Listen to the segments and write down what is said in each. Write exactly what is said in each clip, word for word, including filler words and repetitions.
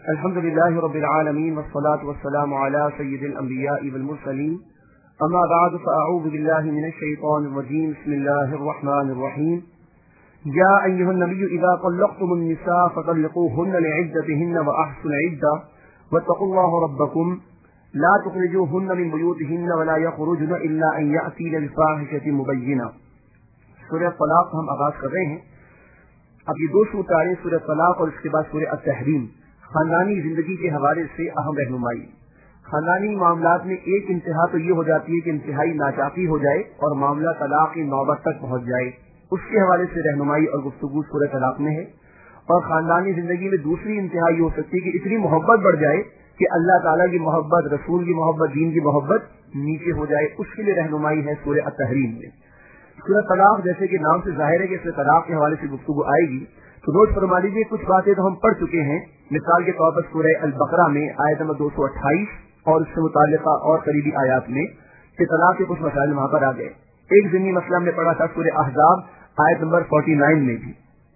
الحمد لله رب العالمين والصلاة والسلام على سيد الأنبياء والمرسلين أما بعد فأعوذ بالله من الشيطان الرجيم بسم الله الرحمن الرحيم يا أيها النبي إذا طلقتم النساء فطلقوهن لعدتهن وأحصوا العدة واتقوا الله ربكم لا تخرجوهن من بيوتهن ولا يخرجن إلا أن يأتين بفاحشة مبينة. سورہ طلاق ہم آغاز کر رہے ہیں. اب یہ دو سورتیں سورہ طلاق اور اس کے بعد سورہ التحریم خاندانی زندگی کے حوالے سے اہم رہنمائی. خاندانی معاملات میں ایک انتہا تو یہ ہو جاتی ہے کہ انتہائی ناچاقی ہو جائے اور معاملہ طلاق کی نوبت تک پہنچ جائے. اس کے حوالے سے رہنمائی اور گفتگو سورہ طلاق میں ہے. اور خاندانی زندگی میں دوسری انتہا یہ ہو سکتی ہے کہ اتنی محبت بڑھ جائے کہ اللہ تعالیٰ کی محبت، رسول کی محبت، دین کی محبت نیچے ہو جائے. اس کے لیے رہنمائی ہے سورہ التحریم میں. سورہ طلاق جیسے کہ نام سے ظاہر ہے کہ اس میں طلاق کے حوالے سے گفتگو آئے گی تو نوٹ فرما لیجیے کچھ باتیں تو ہم پڑھ چکے ہیں. مثال کے طور پر سورہ البقرہ میں آیت نمبر دو سو اٹھائیس اور اس سے متعلقہ اور قریبی آیات میں کہ طلاق کے کچھ مسائل وہاں پر آ گئے. ایک ضمنی مسئلہ ہم نے پڑھا تھا سورہ احزاب آیت نمبر فورٹی نائن میں بھی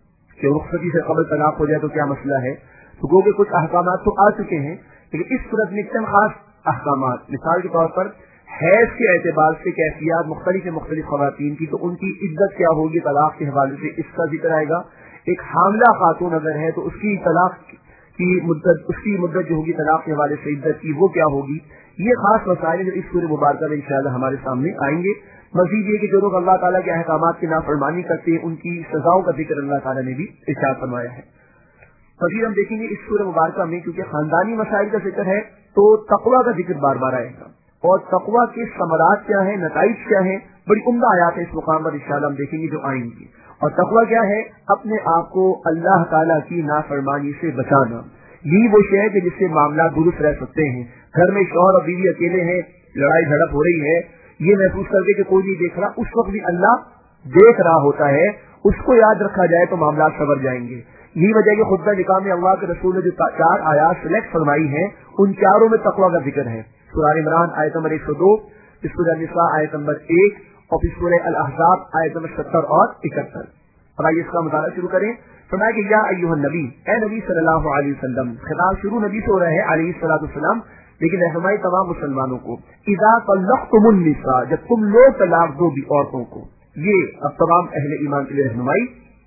کہ رخصتی سے قبل طلاق ہو جائے تو کیا مسئلہ ہے. تو گو کہ کچھ احکامات تو آ چکے ہیں لیکن اس صورت میں چند خاص احکامات. مثال کے طور پر حیض کے اعتبار سے کیفیات مختلف مختلف خواتین کی تو ان کی عدت کیا ہوگی طلاق کے حوالے سے اس کا ذکر آئے گا. ایک حاملہ خاتون اگر ہے تو اس کی طلاق کی مدت اس کی مدت جو ہوگی طلاق کے حوالے سے عدت کی وہ کیا ہوگی. یہ خاص مسائل جو اس سورہ مبارکہ میں انشاءاللہ ہمارے سامنے آئیں گے. مزید یہ کہ جو لوگ اللہ تعالیٰ کے احکامات کی نافرمانی کرتے ہیں ان کی سزاؤں کا ذکر اللہ تعالیٰ نے بھی ارشاد فرمایا ہے. مزید ہم دیکھیں گے اس سورہ مبارکہ میں کیونکہ خاندانی مسائل کا ذکر ہے تو تقویٰ کا ذکر بار بار آئے گا اور تقویٰ کے ثمرات کیا ہیں، نتائج کیا ہیں. بڑی عمدہ آیات ہے اس مقام پر انشاءاللہ ہم دیکھیں گے جو آئیں گی. اور تقویٰ کیا ہے؟ اپنے آپ کو اللہ تعالیٰ کی نافرمانی سے بچانا. یہی وہ شے ہے کہ جس سے معاملات درست رہ سکتے ہیں. گھر میں شوہر اور بیوی اکیلے ہیں، لڑائی جھڑپ ہو رہی ہے، یہ محسوس کر کے کہ کوئی نہیں دیکھ رہا، اس وقت بھی اللہ دیکھ رہا ہوتا ہے. اس کو یاد رکھا جائے تو معاملات سنور جائیں گے. یہی وجہ کہ خطبہ نکاح میں اللہ کے رسول نے جو چار آیات سلیکٹ فرمائی ہیں ان چاروں میں تقویٰ کا ذکر ہے. سورہ عمران آیت نمبر ایک سو دو، سورہ نساء آیت نمبر ایک اور پھر سورہ الاحزاب آیت نمبر ستر اور اکہتر. اور آئیے اس کا مطالعہ شروع کریں. فرمایا کہ یا ایھا النبی، اے نبی صلی اللہ علیہ وسلم. خطاب شروع نبی سے ہو رہا ہے علیہ الصلوۃ والسلام، لیکن رہنمائی تمام مسلمانوں کو. اذا طلقتم النساء، جب تم لوگ طلاق دو بھی عورتوں کو. یہ اب تمام اہل ایمان کے لیے رہنمائی.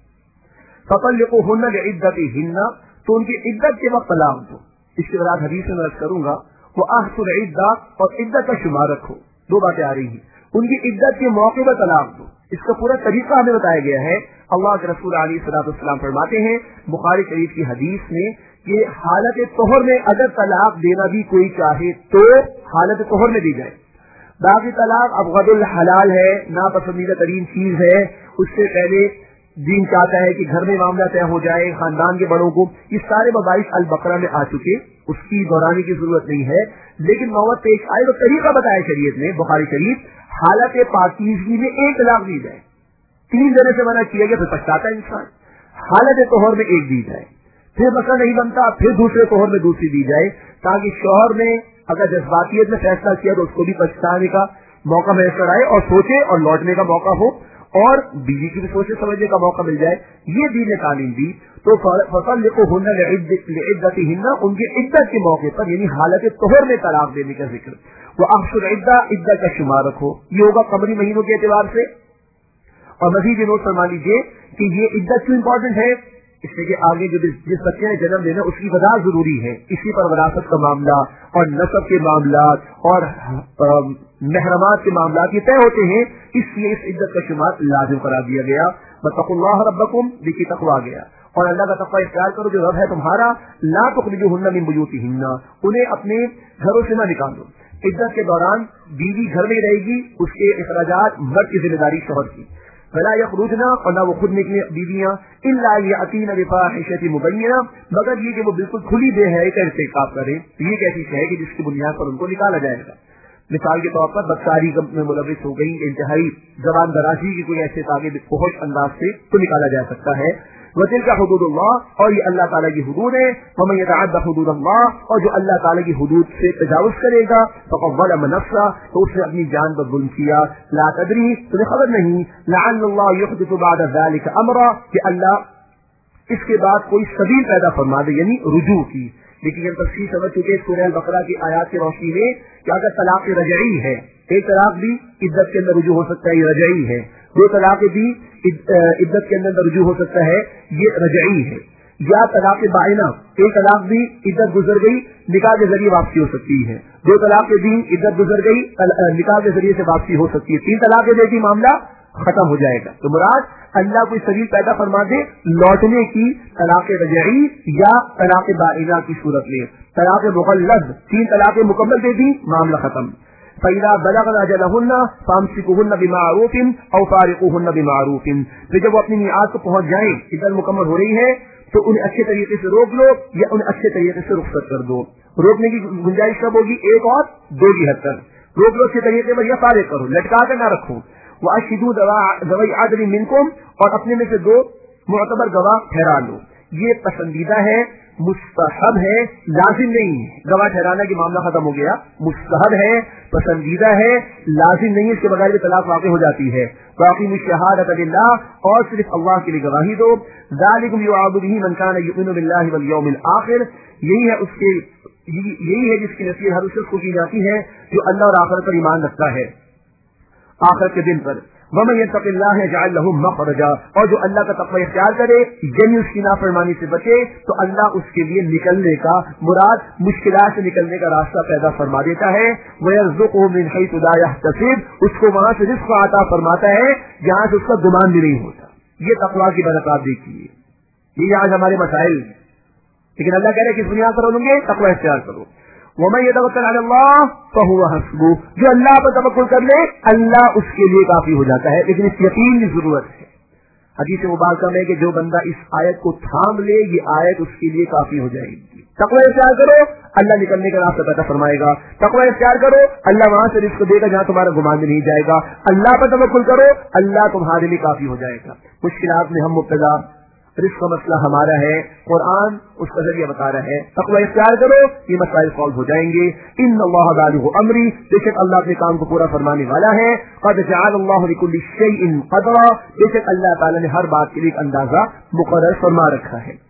فطلقوهن لعدتهن، تو ان کی عدت کے وقت طلاق دو. اس کے بعد حدیث میں عرض کروں گا وہ احصوا العدہ، اور عدت کا شمار رکھو. دو باتیں آ رہی ہیں. ان کی عدت کے موقع پر طلاق دو. اس کا پورا طریقہ ہمیں بتایا گیا ہے. اللہ کے رسول علیہ الصلوۃ والسلام فرماتے ہیں بخاری شریف کی حدیث میں کہ حالت طہر میں اگر طلاق دینا بھی کوئی چاہے تو حالت طہر میں دی جائے. باقی طلاق ابغض الحلال ہے، ناپسندیدہ ترین چیز ہے. اس سے پہلے دین چاہتا ہے کہ گھر میں معاملہ طے ہو جائے، خاندان کے بڑوں کو. یہ سارے مباحث البقرہ میں آ چکے، اس کی دہرانے کی ضرورت نہیں ہے. لیکن نوبت پیش آئے تو طریقہ بتایا شریعت نے بخاری شریف. حالت پاکیزگی میں ایک طلاق دی جائے، تین جنے سے منع کیا گیا پھر پچھتاتا ہے انسان. حالت طہر میں ایک دی جائے، پھر مسئلہ نہیں بنتا پھر دوسرے طہر میں دوسری دی جائے، تاکہ شوہر نے اگر جذباتیت میں فیصلہ کیا تو اس کو بھی پچھتانے کا موقع میسر آئے اور سوچے اور لوٹنے کا موقع ہو، اور بیوی کی بھی سوچے سمجھنے کا موقع مل جائے. یہ دین نے تعلیم دی. تو فطلقوهن لعدتهن، ان کی عدت کے موقع پر یعنی حالت طہر میں طلاق دینے کا ذکر. واحصوا العدہ، عدت کا شمار رکھو. یہ ہوگا قمری مہینوں کے اعتبار سے. اور مزید یہ نوٹ فرما لیجیے کہ یہ عدت کیوں امپورٹنٹ ہے. اس لیے کہ آگے جو جس بچے نے جنم لینا اس کی وضاحت ضروری ہے. اسی پر وراثت کا معاملہ اور نسب کے معاملات اور محرمات کے معاملات یہ طے ہوتے ہیں. اس لیے اس عدت کا شمار لازم قرار دیا گیا. واتقوا اللہ ربکم، دیکھیے تقویٰ گیا. اور اللہ کا تقویٰ اختیار کرو جو رب ہے تمہارا. لا تخرجوهن من بیوتهن، انہیں اپنے گھروں سے نہ نکالو. عدت کے دوران بیوی گھر میں رہے گی، اس کے اخراجات مرد کی ذمہ داری شوہر کی. ولا یخرجن، اور نہ وہ خود نکلے بیویاں، الا یاتین بفاحشۃ مبینہ، مگر یہ کہ وہ بالکل کھلی بے حیائی کا ارتکاب کریں. یہ ایک ایسی ہے کہ جس کی بنیاد پر ان کو نکالا جائے گا. مثال کے طور پر بدکاری میں ملوث ہو گئی، انتہائی زبان درازی کی کوئی ایسے تاکہ فحش انداز سے تو نکالا جا سکتا ہے. وتلک حدود اللہ، اور یہ اللہ تعالیٰ کی حدود ہے. ومن یتعد حدود اللہ، اور جو اللہ تعالیٰ کی حدود سے تجاوز کرے گا فقد ظلم نفسہ، تو اس نے اپنی جان پر ظلم کیا. لا تدری، تمہیں خبر نہیں، لعل اللہ یحدث بعد ذلك امرا، کہ اللہ اس کے بعد کوئی سبیل پیدا فرما دے، یعنی رجوع کی. لیکن ہم تفصیل سمجھ چکے سورہ البقرہ کی آیات کی روشنی میں کہ اگر طلاق رجعی ہے، ایک طلاق بھی عدت کے اندر رجوع ہو سکتا ہے، یہ رجعی ہے، دو طلاق بھی عدت کے اندر رجوع ہو سکتا ہے، یہ رجعی ہے، یا طلاق بائنہ، ایک طلاق بھی عدت گزر گئی نکاح کے ذریعے واپسی ہو سکتی ہے، دو طلاق کے دن عدت گزر گئی نکاح کے ذریعے سے واپسی ہو سکتی ہے، تین طلاق کے بھی معاملہ ختم ہو جائے گا۔ تو مراد اللہ کوئی سبیل پیدا فرما دے لوٹنے کی، طلاق رجعی یا طلاق بائنہ کی صورت میں، طلاق مغلظ تین طلاق مکمل دے دی معاملہ ختم۔ فَإِذَا بَلَغْنَ أَجَلَهُنَّ فَأَمْسِكُوهُنَّ بِمَعْرُوفٍ أَوْ فَارِقُوهُنَّ بِمَعْرُوفٍ، پھر جب وہ اپنی میعاد کو پہنچ جائیں، عدت مکمل ہو رہی ہے، تو انہیں اچھے طریقے سے روک لو یا انہیں اچھے طریقے سے رخصت کر دو۔ روکنے کی گنجائش کب ہوگی؟ ایک اور دو کی حد تک روک لو اچھے طریقے پر، یا فارغ کرو، لٹکا کر نہ رکھو۔ وَأَشْهِدُوا ذَوَيْ عَدْلٍ مِنْكُمْ، اور اپنے میں سے دو معتبر گواہ ٹھہرا لو۔ یہ پسندیدہ ہے، مستحب ہے، لازم نہیں ہے۔ گواہ ٹھہرانا کی معاملہ ختم ہو گیا، مستحب ہے، پسندیدہ ہے، لازم نہیں ہے، اس کے بغیر بھی طلاق واقع ہو جاتی ہے۔ وَأَقِیمُوا الشَّهَادَةَ لِلَّهِ، اور صرف اللہ کے لیے گواہی دو۔ ذَلِكُمْ يُوعَظُ بِهِ مَنْ كَانَ يُؤْمِنُ بِاللَّهِ وَالْيَوْمِ الْآخِرِ، یہی ہے اس کے یہی ہے جس کی نصیحت ہر اس شخص کو کی جاتی ہے جو اللہ اور آخرت پر ایمان رکھتا ہے، آخرت کے دن پر۔ وَمَن يَتَّقِ اللَّهَ يَجْعَل لَّهُ مَخْرَجًا، اور جو اللہ کا تقوی اختیار کرے یعنی اس کی نافرمانی سے بچے تو اللہ اس کے لیے نکلنے کا، مراد مشکلات سے نکلنے کا راستہ پیدا فرما دیتا ہے۔ وَيَرْزُقُهُ مِنْ حَيْثُ لَا يَحْتَسِبُ، اس کو وہاں سے رزق عطا فرماتا ہے جہاں سے اس کا گمان بھی نہیں ہوتا۔ یہ تقویٰ کی برکات دیکھیے، یہ آج ہمارے مسائل، لیکن اللہ کہہ رہے کہ کس بنیاد پر بولیں گے؟ تقویٰ اختیار کرو۔ وَمَن يَتَوَکَّلْ عَلَى اللَّهِ فَهُوَ حَسْبُهُ، جو اللہ پر توکل کر لے اللہ اس کے لیے کافی ہو جاتا ہے، لیکن اس یقین کی ضرورت ہے۔ حدیث مبارکہ میں کہ جو بندہ اس آیت کو تھام لے یہ آیت اس کے لیے کافی ہو جائے گی۔ تقویٰ اختیار کرو، اللہ نکلنے کا راستہ پیدا فرمائے گا۔ تقویٰ اختیار کرو، اللہ وہاں سے رزق دے گا جہاں تمہارا گمان بھی نہیں جائے گا۔ اللہ پر توکل کرو، اللہ تمہارے لیے کافی ہو جائے گا۔ مشکلات میں ہم مبتلا، رزق کا مسئلہ ہمارا ہے، قرآن اس کا ذریعہ بتا رہا ہے، تقویٰ اختیار کرو یہ مسائل سالو ہو جائیں گے۔ ان اللہ بالغ امری، بے شک اللہ اپنے کام کو پورا فرمانے والا ہے۔ قد جعل اللہ لکل شیء قدرا، بے شک اللہ تعالیٰ نے ہر بات کے لیے ایک اندازہ مقرر فرما رکھا ہے۔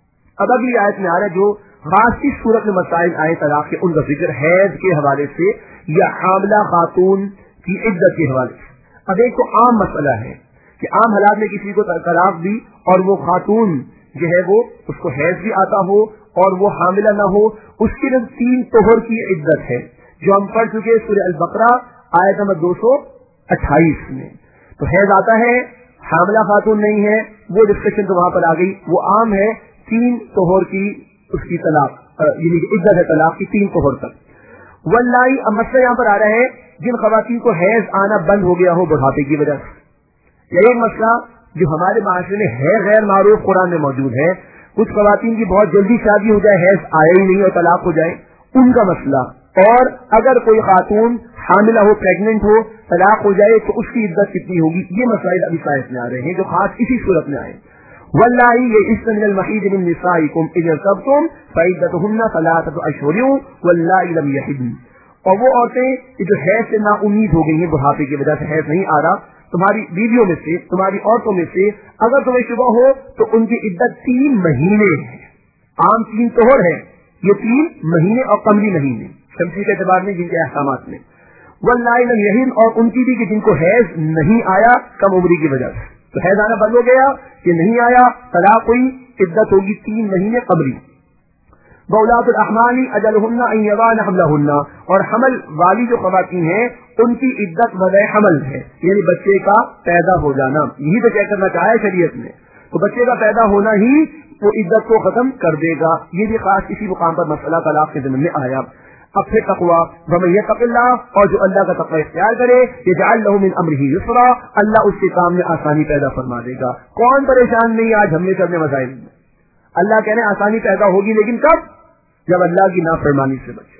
اب اگلی آیت میں آ رہا ہے جو خاص اس صورت میں مسائل آئے طلاق کے، ان کا ذکر حیض کے حوالے سے یا حاملہ خاتون کی عدت کے حوالے سے۔ اب ایک تو عام مسئلہ ہے کہ عام حالات میں کسی کو طلاق دی اور وہ خاتون جو ہے وہ اس کو حیض بھی آتا ہو اور وہ حاملہ نہ ہو، اس کی نظر تین طہر کی عدت ہے جو ہم پڑھ چکے سورہ البقرہ آیت نمبر دو سو اٹھائیس میں۔ تو حیض آتا ہے، حاملہ خاتون نہیں ہے، وہ ڈسکشن تو وہاں پر آ گئی، وہ عام ہے، تین طہر کی اس کی طلاق یعنی کہ عدت ہے طلاق کی تین طہر تک۔ واللہ، اب مسئلہ یہاں پر آ رہا ہے جن خواتین کو حیض آنا بند ہو گیا ہو بڑھاپے کی وجہ سے، یہ ایک مسئلہ جو ہمارے معاشرے میں ہے غیر معروف، قرآن میں موجود ہے۔ کچھ خواتین کی بہت جلدی شادی ہو جائے، حیض آئے ہی نہیں اور طلاق ہو جائے، ان کا مسئلہ۔ اور اگر کوئی خاتون حاملہ ہو، پریگننٹ ہو، طلاق ہو جائے تو اس کی عدت کتنی ہوگی، یہ مسائل ابھی سائنس میں آ رہے ہیں جو خاص اسی صورت میں آئے۔ واللہ یئسن من المحیض من نسائکم اذا ارتبتم فعدتہن ثلاثۃ اشہر واللہ لم یحضن، اور وہ عورتیں جو حیض سے نا امید ہو گئی ہیں، بڑھاپے کی وجہ سے حیض نہیں آ رہا، تمہاری بیویوں میں سے، تمہاری عورتوں میں سے اگر تمہیں شبہ ہو تو ان کی عدت تین مہینے ہے۔ عام تین طہر ہے، یہ تین مہینے اور قمری مہینے شمسی کے اعتبار میں جن کے احکامات میں۔ واللہ لم یحضن، اور ان کی بھی کہ جن کو حیض نہیں آیا کم عمری کی وجہ سے، تو حیض آنا بند ہو گیا کہ نہیں آیا، طلاق ہوئی، عدت ہوگی تین مہینے قمری۔ وَأُولَاتُ الْأَحْمَالِ أَجَلُهُنَّ أَن يَضَعْنَ حَمْلَهُنَّ، اور حمل والی جو خواتین ہیں ان کی عدت وضع حمل ہے، یعنی بچے کا پیدا ہو جانا، یہی تو طے کرنا چاہے شریعت میں، تو بچے کا پیدا ہونا ہی وہ عدت کو ختم کر دے گا۔ یہ بھی خاص کسی مقام پر مسئلہ طلاق کے ضمن میں آیا۔ اب پھر تقویٰ، وَمَن يَتَّقِ اللَّهَ، اور جو اللہ کا تقویٰ اختیار کرے، يَجْعَل لَّهُ مِنْ أَمْرِهِ يُسْرًا، اللہ اس کے کام میں آسانی پیدا فرما دے گا۔ کون پریشان نہیں آج ہم نے اپنے مسائل میں؟ اللہ کہہ رہے ہیں آسانی پیدا ہوگی، لیکن کب؟ جب اللہ کی نافرمانی سے بچو۔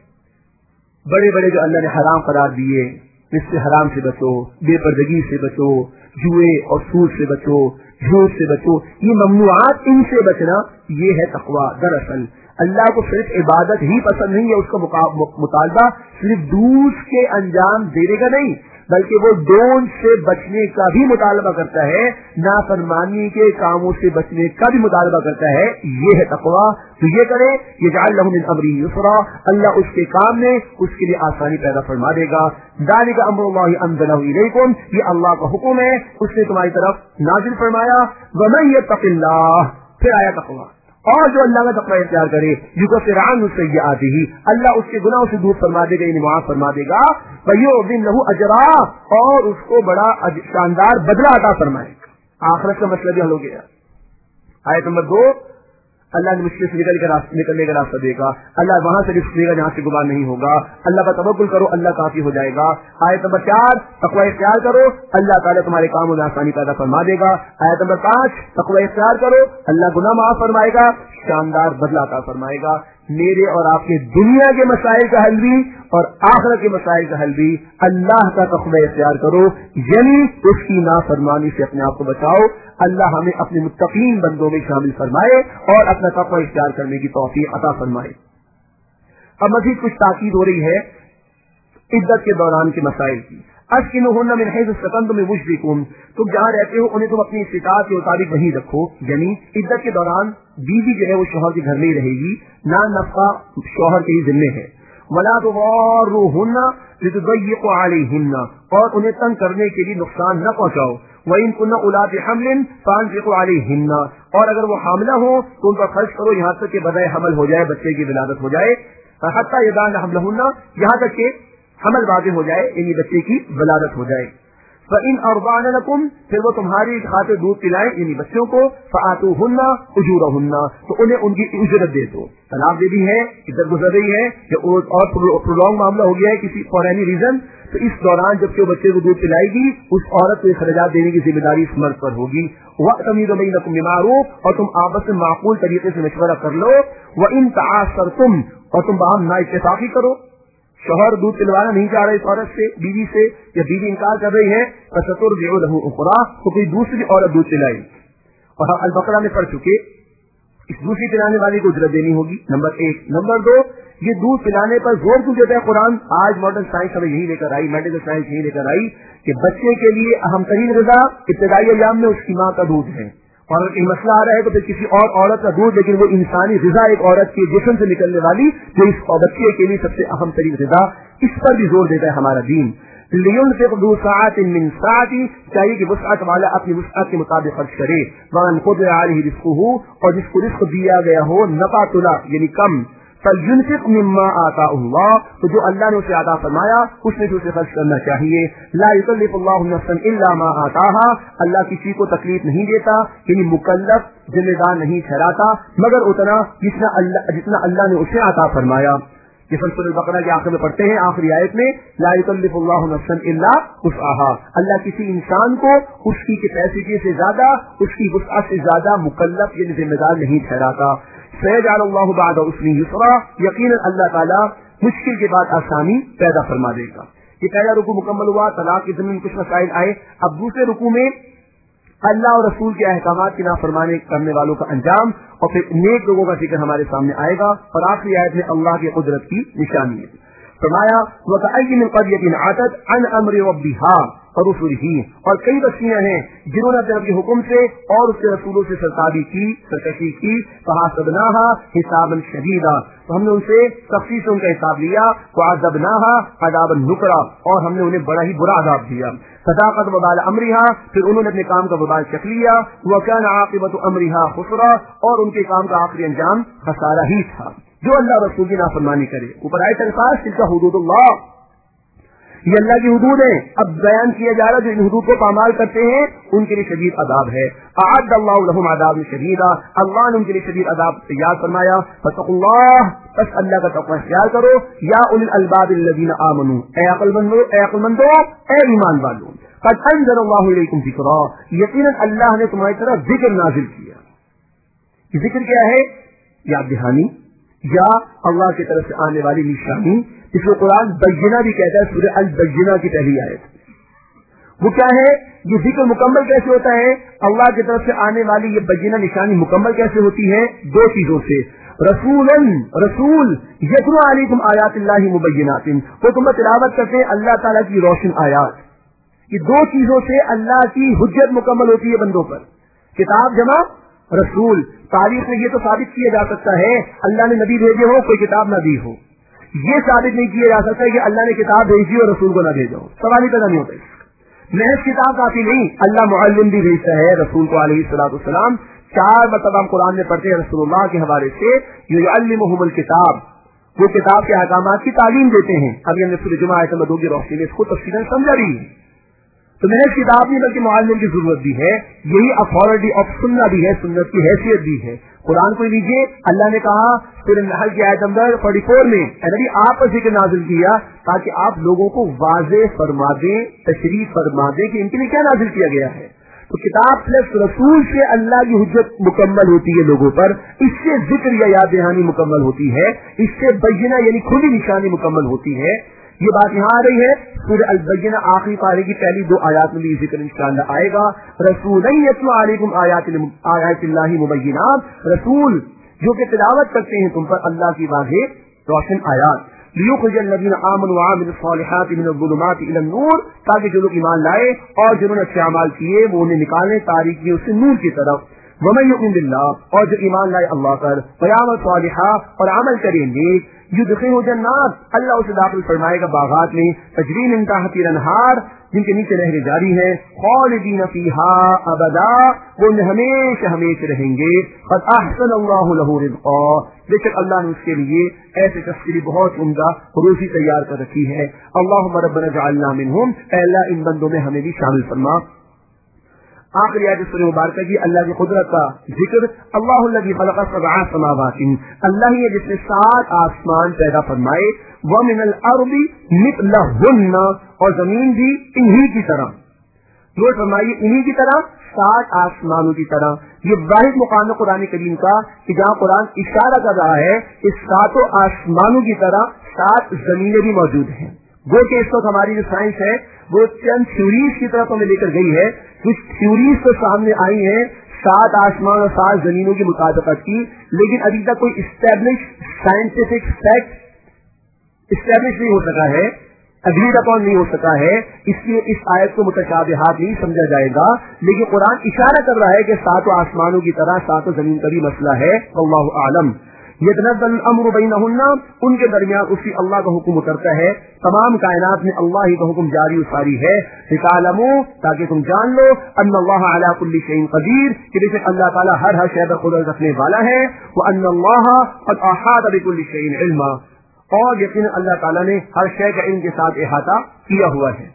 بڑے بڑے جو اللہ نے حرام قرار دیے، اس سے حرام سے بچو، بے پردگی سے بچو، جوئے اور سود سے بچو، جھوٹ سے بچو، یہ ممنوعات، ان سے بچنا یہ ہے تقویٰ۔ دراصل اللہ کو صرف عبادت ہی پسند نہیں ہے، اس کا مطالبہ صرف دوسرے کے انجام دینے کا نہیں، بلکہ وہ ڈونٹ سے بچنے کا بھی مطالبہ کرتا ہے، نافرمانی کے کاموں سے بچنے کا بھی مطالبہ کرتا ہے. یہ ہے تقویٰ. تو یہ کرے یجعل لہ من امرہ یسرا، اللہ اس کے کام میں اس کے لیے آسانی پیدا فرما دے گا. ذالک امر اللہ انزلہ الیکم، یہ اللہ کا حکم ہے، اس نے تمہاری طرف نازل فرمایا. ومن یتق اللہ، پھر آیا تقویٰ، اور جو اللہ کا تقویٰ اختیار کرے یکفر عنہ سیئاتہ، اللہ اس کے گناہوں سے دور فرما دے گا، یعنی معاف فرما دے گا. ویعظم لہ اجرا، اور اس کو بڑا شاندار بدلہ عطا فرمائے. آخرت کا مسئلہ بھی حل ہو گیا. آیت نمبر دو، اللہ نے مشکل سے نکل کر نکلنے کا راستہ دے گا، اللہ وہاں سے رزق دے گا جہاں سے گبار نہیں ہوگا. اللہ کا توکل کرو، اللہ کافی ہو جائے گا. آیت نمبر چار، تقوی اختیار کرو، اللہ تعالیٰ تمہارے کاموں میں آسانی پیدا فرما دے گا. آیت نمبر پانچ، تقوی اختیار کرو، اللہ گناہ معاف فرمائے گا، شاندار بدلہ عطا فرمائے گا. میرے اور آپ کے دنیا کے مسائل کا حل بھی اور آخرت کے مسائل کا حل بھی اللہ کا تقوی اختیار کرو، یعنی اس کی نافرمانی سے اپنے آپ کو بچاؤ. اللہ ہمیں اپنے متقین بندوں میں شامل فرمائے اور اپنا تقوی اختیار کرنے کی توفیق عطا فرمائے. اب مزید کچھ تاکید ہو رہی ہے عدت کے دوران کے مسائل کی. اسکنوہن من حیث سکنتم من وجدکم، تم جہاں رہتے ہو انہیں تم اپنی استطاعت کے مطابق وہیں رکھو. یعنی عدت کے دوران بیوی جو ہے وہ شوہر کے گھر میں ہی رہے گی، نہ نفقہ شوہر کے ہی ذمے ہے. ولا تضاروہن لتضيقوا علیہن، اور انہیں تنگ کرنے کے لیے نقصان نہ پہنچاؤ. وَإِن كُنَّ أُولَاتِ حَمْلٍ فَأَنفِقُوا عَلَيْهِنَّ، اور اگر وہ حاملہ ہو تو ان پر خرچ کرو یہاں تک کہ بدائے حمل ہو جائے، بچے کی ولادت ہو جائے. حتیٰ يضعن حملهن، یہاں تک کہ حمل واضح ہو جائے، یعنی بچے کی ولادت ہو جائے. فَإِنْ أَرْضَعْنَ لَكُمْ، پھر وہ تمہاری خاطر دودھ پلائیں یعنی بچوں کو، فَآتُوهُنَّ أُجُورَهُنَّ، تو انہیں ان کی اجرت دے دو. طلاق دے دی ہے، عدت گزر رہی ہے، یا اور پرولونگ معاملہ ہو گیا ہے کسی فار اینی ریزن، تو اس دوران جب کہ وہ بچے کو دودھ پلائے گی اس عورت کو اخراجات دینے کی ذمہ داری اس مرد پر ہوگی. وَأْتَمِرُوا بَيْنَكُمْ بِمَعْرُوفٍ، اور تم آپس میں معقول طریقے سے مشورہ کر لو. وَإِنْ تَعَاثَرْتُمْ، اور تم باہم نا اتفاقی کرو، شوہر دودھ پلوانا نہیں چاہ رہے اس عورت سے، بیوی سے، یا بیوی انکار کر رہی ہے، فَسَتُرْضِعُ لَهُ أُخْرَىٰ، تو کوئی دوسری عورت دودھ پلائے. اور ہم البقرہ میں پڑھ چکے اس دوسری پلانے والی کو اجرت دینی ہوگی، نمبر ایک. نمبر دو، یہ دودھ پلانے پر زور کیوں دیتا ہے قرآن؟ آج ماڈرن سائنس ہمیں یہی لے کر آئی، میڈیکل سائنس یہی لے کر آئی کہ بچے کے لیے اہم ترین غذا ابتدائی ایام میں اس کی ماں کا دودھ ہے. اور اگر کوئی مسئلہ آ رہا ہے تو پھر کسی اور عورت کا دودھ، لیکن وہ انسانی غذا ایک عورت کے جسم سے نکلنے والی جو اس بچے کے لیے سب سے اہم ترین غذا، اس پر بھی زور دیتا ہے ہمارا دین. لِيُنْفِقْ ذُو سَعَةٍ مِّن سَعَتِهِ، چاہیے کہ وسعت والا اپنی وسعت کے مطابق خرچ کرے. وَمَنْ قُدِرَ عَلَيْهِ رِزْقُهُ، اور جس کو رزق دیا گیا ہو نفاتلا یعنی کم، فَلْيُنْفِقْ مِمَّا آتَاهُ اللَّهُ، تو جو اللہ نے اسے عطا فرمایا اس میں سے اسے خرچ کرنا چاہیے. لَا يُكَلِّفُ اللَّهُ نَفْسًا إِلَّا مَا آتَاهَا، اللہ کسی کو تکلیف نہیں دیتا، یعنی مکلف ذمہ دار نہیں ٹھہراتا مگر اتنا جتنا اللہ جتنا اللہ نے اسے عطا فرمایا. یہ سورۃ البقرہ کے آخر میں پڑھتے ہیں، آخری آیت میں لا یکلف اللہ نفسا الا وسعها، اللہ کسی انسان کو اس کی کیپیسٹی سے زیادہ، اس کی وسعت سے زیادہ مکلف یعنی ذمہ دار نہیں ٹھہراتا. سيجعل اللہ بعد عسر یسرا، یقیناً اللہ تعالیٰ مشکل کے بعد آسانی پیدا فرما دے گا. یہ پہلا رکوع مکمل ہوا، طلاق کی زمین کچھ مسائل آئے. اب دوسرے رکوع میں اللہ اور رسول کے احکامات کی نافرمانی کرنے والوں کا انجام اور پھر نیک لوگوں کا ذکر ہمارے سامنے آئے گا. اور آخری آیت میں اللہ کی قدرت کی نشانی ہے. فرمایا وَكَأَيٍّ مِّن قَرْيَةٍ عَتَتْ عَنْ أَمْرِ رَبِّهَا وَرُسُلِهِ، اور کئی بستیاں ہیں جنہوں نے اپنے حکم سے اور اس کے رسولوں سے سرکشی کی سرکشی کی فَحَاسَبْنَاهَا حِسَابًا شَدِيدًا، تو ہم نے ان سے سختی سے ان کا حساب لیا. وَعَذَّبْنَاهَا عَذَابًا نُكْرًا، اور ہم نے انہیں بڑا ہی برا عذاب دیا. فذاقت وبال امرها، پھر انہوں نے اپنے کام کا وبال چکھ لیا. وكان عاقبۃ امرها خسرا، اور ان کے کام کا آخری انجام خسارہ ہی تھا. جو اللہ رسول کی نافرمانی کرے، اوپر آیت الفاظ تلک حدود اللہ، یہ اللہ کی حدود ہیں. اب بیان کیا جا رہا ہے جو ان حدود کو پامال کرتے ہیں ان کے لیے شدید عذاب ہے. اعد اللہ لهم عذاب شدیدا، اللہ نے ان کے لیے شدید عذاب تیار فرمایا. فاتقوا اللہ، بس اللہ کا تقوی اختیار کرو. یا اولی الالباب الذین آمنوا، اے عقل مندو اے عقل مندو اے ایمان والو، قد انزل اللہ الیکم ذکرا، یقیناً اللہ نے تمہاری طرف ذکر نازل کیا. یہ ذکر کیا ہے؟ یاد دہانی یا اللہ کی طرف سے آنے والی نشانی، اس کو قرآن بینہ بھی کہتا ہے. سورہ البینہ کی پہلی آیت وہ کیا ہے؟ یہ ذکر مکمل کیسے ہوتا ہے؟ اللہ کی طرف سے آنے والی یہ بینہ نشانی مکمل کیسے ہوتی ہے؟ دو چیزوں سے. رسولاً، رسول یتلو علیکم آیات اللہ مبینات، وہ تم تلاوت کرتے ہیں اللہ تعالیٰ کی روشن آیات. یہ دو چیزوں سے اللہ کی حجت مکمل ہوتی ہے بندوں پر، کتاب جمع رسول۔ تاریخ میں یہ تو ثابت کیا جا سکتا ہے اللہ نے نبی بھیجے ہو کوئی کتاب نہ دی ہو، یہ ثابت نہیں کیا جا سکتا کہ اللہ نے کتاب بھیجی اور رسول کو نہ بھیجا ہو، سوال ہی پیدا نہیں ہوتا۔ محض کتاب کافی نہیں، اللہ معلم بھی بھیجتا ہے رسول کو علیہ الصلوۃ والسلام۔ چار مرتبہ ہم قرآن میں پڑھتے ہیں رسول اللہ کے حوالے سے یعلمہم الکتاب، وہ کتاب کے احکامات کی تعلیم دیتے ہیں۔ ابھی ہم نے سورۃ جمعہ آیت نمبر دو کی روشنی میں اس کو تفصیلاً سمجھا بھی ہے۔ تو محض کتاب نہیں بلکہ معلم کی ضرورت بھی ہے، یہی اتھارٹی آف سننا بھی ہے، سنت کی حیثیت بھی ہے۔ قرآن کو لیجیے، اللہ نے کہا سورۃ النحل کی آیت نمبر چوالیس میں اے نبی آپ پر ذکر نازل کیا تاکہ آپ لوگوں کو واضح فرما دیں، تشریح فرما دیں کہ ان کے لیے کیا نازل کیا گیا ہے۔ تو کتاب پلس رسول سے اللہ کی حجت مکمل ہوتی ہے لوگوں پر، اس سے ذکر یا یاد دہانی مکمل ہوتی ہے، اس سے بینہ یعنی کھلی نشانی مکمل ہوتی ہے۔ یہ بات یہاں آ رہی ہے سورہ البینہ آخری پارے کی پہلی دو آیات میں بھی ذکر انشاءاللہ آئے گا۔ رسول یتلو علیکم آیات آیات اللہ مبینات، رسول جو کہ تلاوت کرتے ہیں تم پر اللہ کی واضح روشن آیات۔ لیخرج الذین آمنوا وعملوا الصالحات من الظلمات الى النور، تاکہ جو لوگ ایمان لائے اور جنہوں نے اچھے اعمال کیے وہ انہیں نکالیں تاریکیوں سے نور کی طرف۔ ومن یؤمن باللہ، اور جو ایمان لائے اللہ پر، ویعمل صالحا، اور عمل کریں نیک، یدخلہ جنات، اللہ اسے داخل فرمائے گا باغات میں، تجری من تحتها الانہار، جن کے نیچے نہریں جاری ہیں، خالدین فیہا ابدا، وہ ان میں ہمیشہ ہمیشہ رہیں گے۔ قد احسن اللہ لہ رزقا، بے شک اللہ نے اس کے لیے ایسے شخص کے لیے بہت عمدہ روزی تیار کر رکھی ہے۔ اللہم ربنا اجعلنا منہم، اے اللہ ان بندوں میں ہمیں بھی شامل فرما۔ آخری آیت سورہ مبارکہ کی اللہ کی قدرت کا ذکر، اللہ الذی خلق سبع سماوات، اللہ ہی ہے جس نے سات آسمان پیدا فرمائے، ومن الارض مثلہن، اور زمین بھی انہی کی طرح، جو فرمائیے انہی کی طرح، سات آسمانوں کی طرح۔ یہ واحد مقام ہے قرآن کریم کا کہ جہاں قرآن اشارہ کر رہا ہے کہ ساتوں آسمانوں کی طرح سات زمینیں بھی موجود ہیں۔ وہ کہ اس وقت ہماری جو سائنس ہے وہ چند تھیوریز کی طرف ہمیں لے کر گئی ہے، کچھ تھیوریز تو سامنے آئی ہیں سات آسمان اور سات زمینوں کی مطابقت کی، لیکن ابھی تک کوئی اسٹیبلش سائنٹیفک فیکٹ اسٹیبلش نہیں ہو سکا ہے، اگریڈ اپون نہیں ہو سکا ہے، اس لیے اس آیت کو متشابہات نہیں سمجھا جائے گا، لیکن قرآن اشارہ کر رہا ہے کہ ساتوں آسمانوں کی طرح ساتوں زمین کا بھی مسئلہ ہے، واللہ اعلم۔ یتنزل الامر بینہن، ان کے درمیان اسی اللہ کا حکم اترتا ہے، تمام کائنات میں اللہ ہی کا حکم جاری و ساری ہے، لتعلموا، تاکہ تم جان لو، ان اللہ علی کل شیء قدیر، کہ بے شک اللہ تعالیٰ ہر ہر شے پر قدرت رکھنے والا ہے، وان اللہ قد احاط بكل شیء علما، اور یقینا اللہ تعالیٰ نے ہر شے کا علم کے ساتھ احاطہ کیا ہوا ہے۔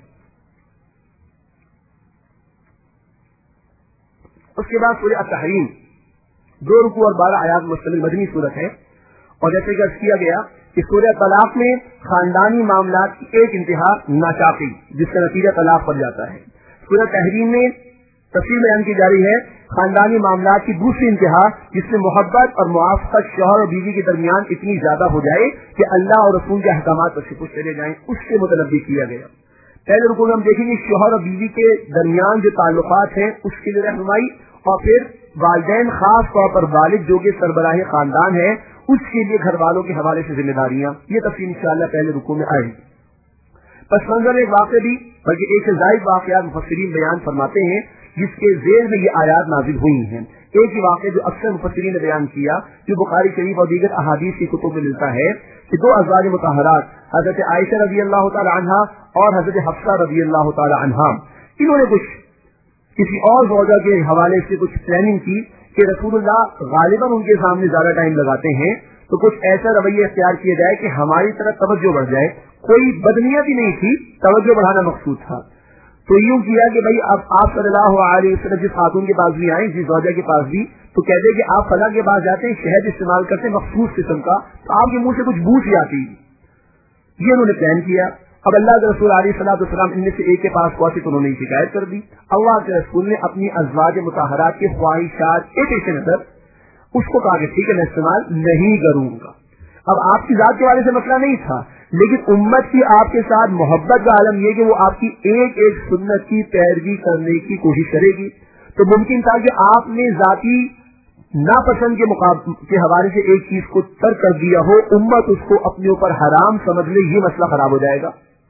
اس کے بعد سورہ التحریم، دو رکوع اور بارہ آیات مشتمل مدنی صورت ہے، اور جیسے کہ عرض کیا گیا کہ سورہ طلاق میں خاندانی معاملات کی ایک انتہا ناچاقی، جس کا نتیجہ طلاق پڑ جاتا ہے۔ سورہ تحریم میں تفصیل بیان کی جا رہی ہے خاندانی معاملات کی دوسری انتہا، جس میں محبت اور موافقت شوہر اور بیوی کے درمیان اتنی زیادہ ہو جائے کہ اللہ اور رسول کے احکامات پر سے کچھ چلے جائیں، اس سے متنبی کیا گیا۔ پہلے رکوع میں ہم دیکھیں گے شوہر اور بیوی کے درمیان جو تعلقات ہیں اس کے لیے رہنمائی، اور پھر والدین خاص طور پر والد جو کہ سربراہ خاندان ہے اس کے لیے گھر والوں کے حوالے سے ذمہ داریاں، یہ تفصیل انشاءاللہ پہلے رکوع میں آئے گی۔ پس منظر ایک واقعہ بھی بلکہ ایک سے زائد واقعات مفسرین بیان فرماتے ہیں جس کے ذیل میں یہ آیات نازل ہوئی ہیں۔ ایک ہی واقعہ جو اکثر مفسرین نے بیان کیا، جو بخاری شریف اور دیگر احادیث کی کتب میں ملتا ہے کہ دو ازواج مطہرات حضرت عائشہ رضی اللہ تعالی عنہا اور حضرت حفصہ رضی اللہ تعالی عنہا، انہوں نے کچھ کسی اور زوجہ کے حوالے سے کچھ پلاننگ کی کہ رسول اللہ غالباً ان کے سامنے زیادہ ٹائم لگاتے ہیں، تو کچھ ایسا رویہ اختیار کیا جائے کہ ہماری طرف توجہ بڑھ جائے۔ کوئی بدنیت ہی نہیں تھی، توجہ بڑھانا مقصود تھا۔ تو یوں کیا کہ بھائی اب آپ صلی اللہ علیہ وسلم جس خاتون کے پاس بھی آئیں، جس زوجہ کے پاس بھی، تو کہہ دے کہ آپ فلاں کے پاس جاتے ہیں، شہد استعمال کرتے ہیں مخصوص قسم کا، تو آپ کے منہ سے کچھ بو سی آتی، یہ انہوں نے پلان کیا۔ اب اللہ کے رسول علیہ الصلوۃ والسلام ان میں سے ایک کے پاس پہنچے تو انہوں نے شکایت کر دی۔ اللہ کے رسول نے اپنی ازواج مطہرات کی خواہشات کے پیش نظر اس کو کہا کہ ٹھیک ہے میں استعمال نہیں کروں گا۔ اب آپ کی ذات کے والے سے مسئلہ نہیں تھا، لیکن امت کی آپ کے ساتھ محبت کا عالم یہ کہ وہ آپ کی ایک ایک سنت کی پیروی کرنے کی کوشش کرے گی، تو ممکن تھا کہ آپ نے ذاتی ناپسند کے مقابلے کے حوالے سے ایک چیز کو ترک کر دیا ہو، امت اس کو اپنے اوپر حرام سمجھ لے، یہ مسئلہ خراب ہو جائے گا۔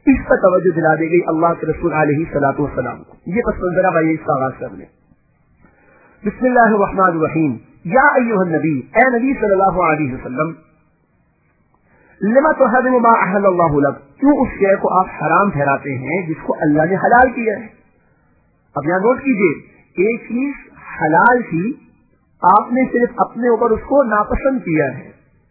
اس پر توجہ دلا دی گئی اللہ کے رسول علیہ الصلوۃ والسلام کو. یہ پس منظر اب آئیے اس کا آغاز کر لیں. بسم اللہ الرحمن الرحیم. یا ایھا النبی، اے نبی صلی اللہ علیہ وسلم، لما تحرم ما احل اللہ لک، کیوں اس شے کو آپ حرام ٹھہراتے ہیں جس کو اللہ نے حلال کیا ہے. اب یہاں نوٹ کیجئے، ایک چیز حلال تھی، آپ نے صرف اپنے اوپر اس کو ناپسند کیا ہے.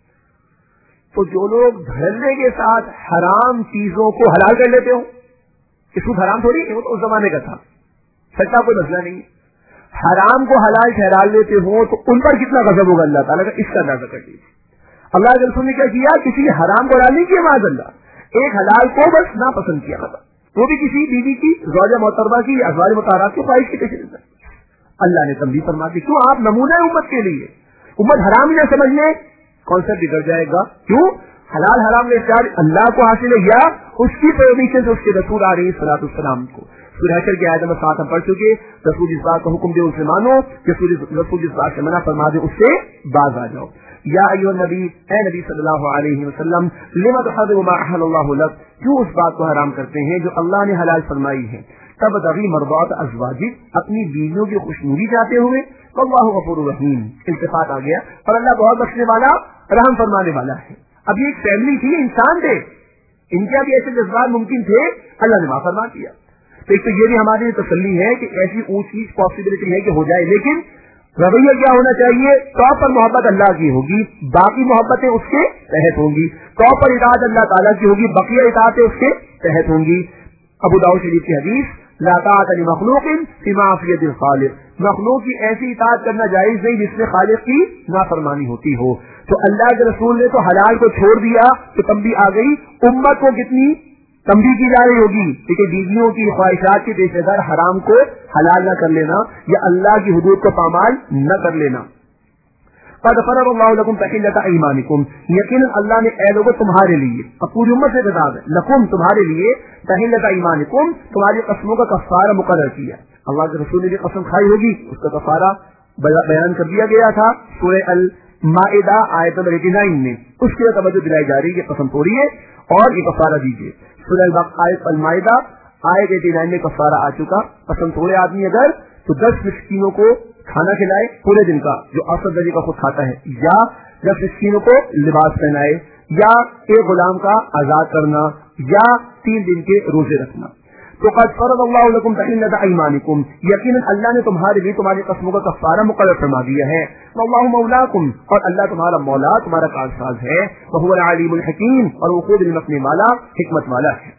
تو جو لوگ دھڑلے کے ساتھ حرام چیزوں کو حلال کر لیتے ہوں، اس کو حرام تھوڑی ہے، وہ تو اس زمانے کا تھا، سچا کوئی مسئلہ نہیں ہے. حرام کو حلال ٹھہرا لیتے ہوں تو ان پر کتنا غضب ہوگا اللہ تعالیٰ کا، اس کا اندازہ کر لیجیے. اللہ کے رسول نے کیا کیا؟ کسی حرام کو حلال نہیں کیا معاذ اللہ، ایک حلال کو بس ناپسند کیا تھا، وہ بھی کسی بیوی کی، زوجہ محترمہ کی، ازواج مطہرات کی خواہش کی تشریح میں. اللہ نے تنبیہ فرما دی، کیوں آپ نمونہ ہے امت کے لیے، امت حرام ہی نہ سمجھنے، کانسیپٹ بگڑ جائے گا. کیوں؟ حلال حرام نے اختیار اللہ کو حاصل ہے یا اس کی پرمیشن سے اس کے رسول علیہ الصلوۃ والسلام کو. سورہ حشر کی آیت نمبر سات ہم پڑھ چکے، رسول اس بات کا حکم دے اسے مانو، رسول جس بات سے منع فرما دے اس سے باز آ جاؤ. یا ایھا النبی، اے نبی صلی اللہ علیہ وسلم، لما تحرم ما احل اللہ لک، کیوں اس بات کو حرام کرتے ہیں جو اللہ نے حلال فرمائی ہے. تبتغی مرضات ازواجک، اپنی بیویوں کی خوشنودی چاہتے ہوئے. واللہ غفور رحیم، التفات آ گیا، اور اللہ بہت بخشنے والا، رحم فرمانے والا ہے. اب یہ ایک فیملی تھی، انسان تھے، ان کے بھی ایسے جذبات ممکن تھے، اللہ نے معاف فرما دیا. تو ایک تو یہ بھی ہماری تسلی ہے کہ ایسی اونچی پاسبلٹی ہے کہ ہو جائے، لیکن رویہ کیا ہونا چاہیے؟ طور پر محبت اللہ کی ہوگی، باقی محبتیں اس کے تحت ہوں گی. طور پر اطاعت اللہ تعالیٰ کی ہوگی، بقیہ اطاعتیں اس کے تحت ہوں گی. ابو داؤد شریف کی حدیث، لا طاعت لمخلوق فی معصیۃ الخالق، مخلوق کی ایسی اطاعت کرنا جائز نہیں جس میں خالق کی نافرمانی ہوتی ہو. تو اللہ کے رسول نے تو حلال کو چھوڑ دیا تو تنبیہ آ گئی، امت کو کتنی تنبیہ کی جا رہی ہوگی کہ بیویوں کی خواہشات کے پیش نظر حرام کو حلال نہ کر لینا یا اللہ کی حدود کو پامال نہ کر لینا. قد فرض اللہ لکم تحلۃ ایمانکم، یقینا اللہ نے اے لوگوں تمہارے لیے، اب پوری امت سے خطاب ہے، لکم تمہارے لیے، تحلۃ ایمانکم تمہاری قسموں کا کفارہ مقرر کیا. اللہ کے رسول نے جو قسم کھائی ہوگی اس کا کفارہ بیان کر دیا گیا تھا سورہ المائدہ آیت نمبر نناسی میں. اس کی توجہ دلائی جا رہی ہے کہ قسم توڑیے اور یہ کفارہ دیجیے. سورہ آیت المائدہ آیت نناسی میں کفارہ آ چکا. قسم توڑے آدمی اگر تو دس مسکینوں کو کھانا کھلائے پورے دن کا جو اوسط درجے کا خود کھاتا ہے، یا دس مسکینوں کو لباس پہنائے، یا ایک غلام کا آزاد کرنا، یا تین دن کے روزے رکھنا. تو قد فرض اللہ لکم تحلۃ ایمانکم، یقیناً اللہ نے تمہارے لیے تمہاری قسموں کا کفارہ مقرر فرما دیا ہے. واللہ مولاکم، اور اللہ تمہارا مولا، تمہارا کارساز ہے. وہو العلیم الحکیم، اور وہ خود علم رکھنے والا، حکمت والا ہے.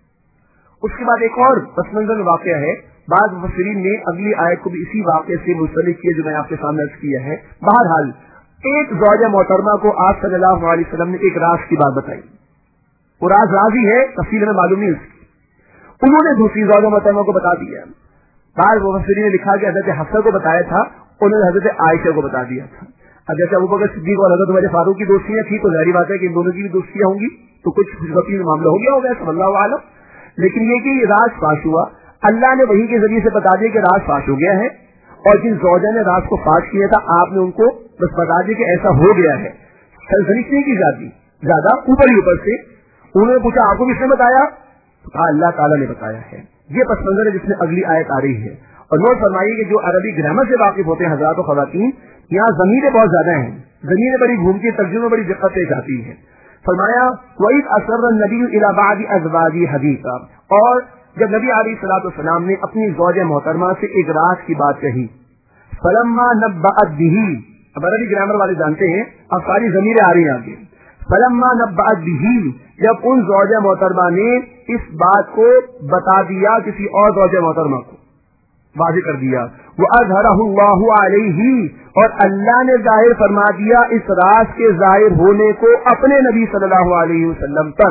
اس کے بعد ایک اور پس منظر واقعہ ہے، بعض مفسرین نے اگلی آیت کو بھی اسی واقعے سے منسلک کیا جو میں آپ کے سامنے عرض کیا ہے. بہرحال ایک زوجہ محترمہ کو آپ صلی اللہ علیہ وسلم نے ایک راز کی بات بتائی. وہ راز راز ہی ہے، تفصیل میں معلوم نہیں اس کی. انہوں نے دوسری زوجہ محترمہ کو بتا دیا. بعض مفسرین نے لکھا کہ حضرت حفصہ کو بتایا تھا، انہوں نے حضرت عائشہ کو بتا دیا تھا. اب جیسے ابو بکر صدیق اور حضرت عمر فاروق کی دوستیاں تھی تو ظاہری بات ہے کہ ان دونوں کی بھی دوستیاں ہوں گی، تو کچھ خوشبختی میں معاملہ ہو گیا ہوگا صلی اللہ علیہ. لیکن یہ کہ یہ راز فاش ہوا، اللہ نے وحی کے ذریعے سے بتا دیا کہ راز فاش ہو گیا ہے، اور جن زوجہ نے راز کو فاش کیا تھا آپ نے ان کو بس بتا دیا کہ ایسا ہو گیا ہے. سنسنی نہیں کی جاتی زیادہ، اوپر ہی اوپر سے. انہوں نے پوچھا آپ کو کس نے بتایا؟ اللہ تعالیٰ نے بتایا ہے. یہ پس منظر ہے جس میں اگلی آیت آ رہی ہے. اور نوٹ فرمائیے کہ جو عربی گرامر سے واقف ہوتے ہیں حضرات و خواتین، یہاں ضمیریں بہت زیادہ ہیں، ضمیریں بڑی گھومتی، ترجمے بڑی دقت پیش آتی ہے. فرمایا وَإِذْ أَسَرَّ النَّبِيُّ إِلَىٰ بَعْضِ أَزْوَاجِهِ حَدِيثًا، اور جب نبی علیہ الصلوۃ والسلام نے اپنی زوجہ محترمہ سے ایک راز کی بات کہی، فَلَمَّا نَبَّأَتْ بِهِ، اب عربی گرامر والے جانتے ہیں، اب ساری ضمیریں آ رہی ہیں آگے. فَلَمَّا نَبَّأَتْ بِهِ، جب ان زوجہ محترمہ نے اس بات کو بتا دیا کسی اور زوجہ محترمہ کو، واضح کر دیا، وَأَظْهَرَهُ اللَّهُ عَلَيْهِ، اور اللہ نے ظاہر فرما دیا اس راز کے ظاہر ہونے کو اپنے نبی صلی اللہ علیہ وسلم پر.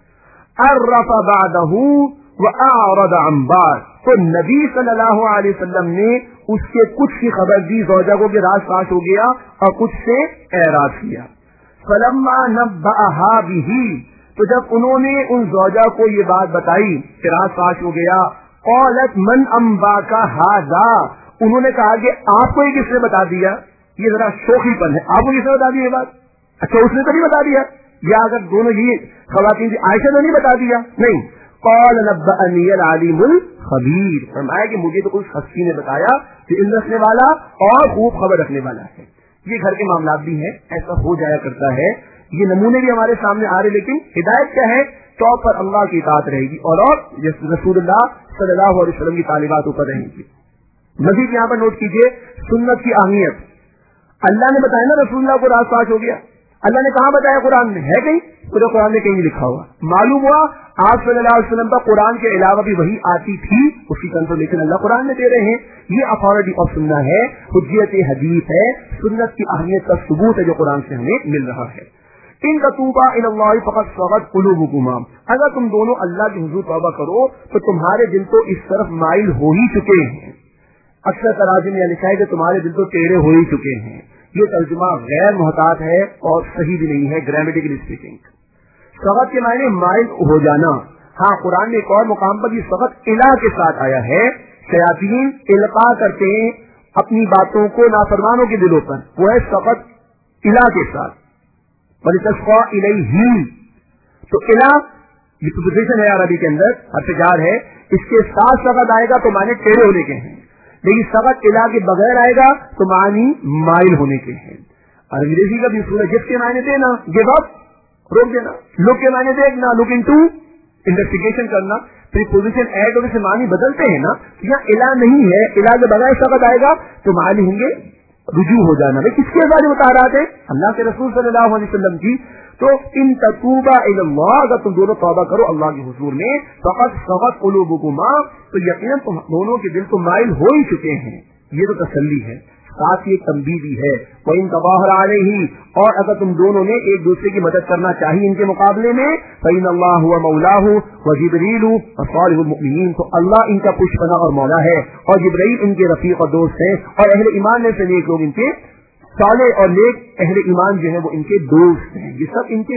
عَرَّفَ بَعْدَهُ وَأَعْرَضَ عَنْ بَعْضٍ، تو نبی صلی اللہ علیہ وسلم نے اس کے کچھ کی خبر دی زوجہ کو کہ راز فاش ہو گیا، اور کچھ سے اعراض کیا. فَلَمَّا نَبَّأَهَا بِهِ، تو جب انہوں نے ان زوجہ کو یہ بات بتائی کہ راز فاش ہو گیا، قالت من انباک ھذا، انہوں نے کہا کہ آپ کو یہ کس نے بتا دیا؟ یہ ذرا شوخی پن ہے، آپ کو کس نے بتا دیا یہ بات؟ اچھا اس نے تو نہیں بتا دیا، یا اگر دونوں ہی خواتین عائشہ نے نہیں بتا دیا؟ نہیں. قال نبأني العليم الخبير، فرمایا کہ مجھے تو اس ہستی نے بتایا کہ علم رکھنے والا اور خوب خبر رکھنے والا ہے۔ یہ گھر کے معاملات بھی ہیں، ایسا ہو جایا کرتا ہے، یہ نمونے بھی ہمارے سامنے آ رہے، لیکن ہدایت کیا ہے؟ طور پر اللہ کی اطاعت رہے گی اور اور رسول اللہ صلی اللہ علیہ وسلم کی تعلیمات اوپر رہیں گی۔ مزید یہاں پر نوٹ کیجئے سنت کی اہمیت۔ اللہ نے بتایا نا رسول اللہ کو راز فاش ہو گیا، اللہ نے کہاں بتایا؟ قرآن میں ہے کہیں؟ پورے قرآن میں کہیں نہیں لکھا ہوا۔ معلوم ہوا آپ صلی اللہ علیہ وسلم کا قرآن کے علاوہ بھی وہی آتی تھی، اس کی کنفرمیشن اللہ قرآن میں دے رہے ہیں۔ یہ اتھارٹی آف سننا ہے، حجیت حدیث ہے، سنت کی اہمیت کا ثبوت ہے جو قرآن سے ہمیں مل رہا ہے۔ ان تتوبا الی اللہ فقد صغت قلوبکما، اگر تم دونوں اللہ کے حضور توبہ کرو تو تمہارے دل تو اس طرف مائل ہو ہی چکے ہیں۔ اکثر تراجم میں لکھا ہے کہ تمہارے دل تو ٹیڑھے ہو ہی چکے ہیں۔ یہ ترجمہ غیر محتاط ہے اور صحیح بھی نہیں ہے گرامیٹیکلی اسپیکنگ۔ صغت کے معنی مائل ہو جانا۔ ہاں قرآن میں ایک اور مقام پر یہ صغت الہ کے ساتھ آیا ہے، شیاطین القاء کرتے ہیں اپنی باتوں کو نافرمانوں کے دلوں پر، وہ ہے صغت الہ کے ساتھ۔ وَلِتَسْقَى إِلَيْهِ، تو الہ یہ پریپوزیشن ہے عربی کے اندر، حرف جار ہے، اس کے ساتھ صغت آئے گا تو معنی ٹیڑھے ہونے کے ہیں، لیکن صغت الہ کے بغیر آئے گا تو معنی مائل ہونے کے ہیں۔ اور انگریزی کا بھی اصول ہے، جس کے معنی دینا گیو اپ، روک دینا، لک کے معنی دیکھنا، لک انٹو، انویسٹیگیشن کرنا، پریپوزیشن ایڈ ہونے سے معنی بدلتے ہیں نا، یہاں الہ نہیں ہے، الہ کے بغیر صغت آئے گا تو معنی ہوں گے رجوع ہو جانا۔ بھائی کس کے بارے میں مطالعات ہے؟ اللہ کے رسول صلی اللہ علیہ وسلم کی۔ تو ان تتوبا الی اللہ، اگر تم دونوں توبہ کرو اللہ کے حضور میں، فقد صغت قلوبکما، تو یقیناً تم دونوں کے دل تو مائل ہو ہی چکے ہیں۔ یہ تو تسلی ہے، ساتھ ہی ایک تنبیہ بھی ہے، وَإِن تَظَاهَرَ عَلَيْهِ، اور اگر تم دونوں نے ایک دوسرے کی مدد کرنا چاہیے ان کے مقابلے میں، فَإِنَّ اللَّهَ هُوَ مَوْلَاهُ وَجِبْرِيلُ وَصَالِحُ الْمُؤْمِنِينَ، تو اللہ ان کا پشپنا اور مولا ہے، اور جبرائیل ان کے رفیق اور دوست ہیں، اور اہل ایمان میں سے نیک لوگ ان کے صالح اور نیک اہل ایمان جو ہے وہ ان کے دوست ہیں، یہ سب ان کے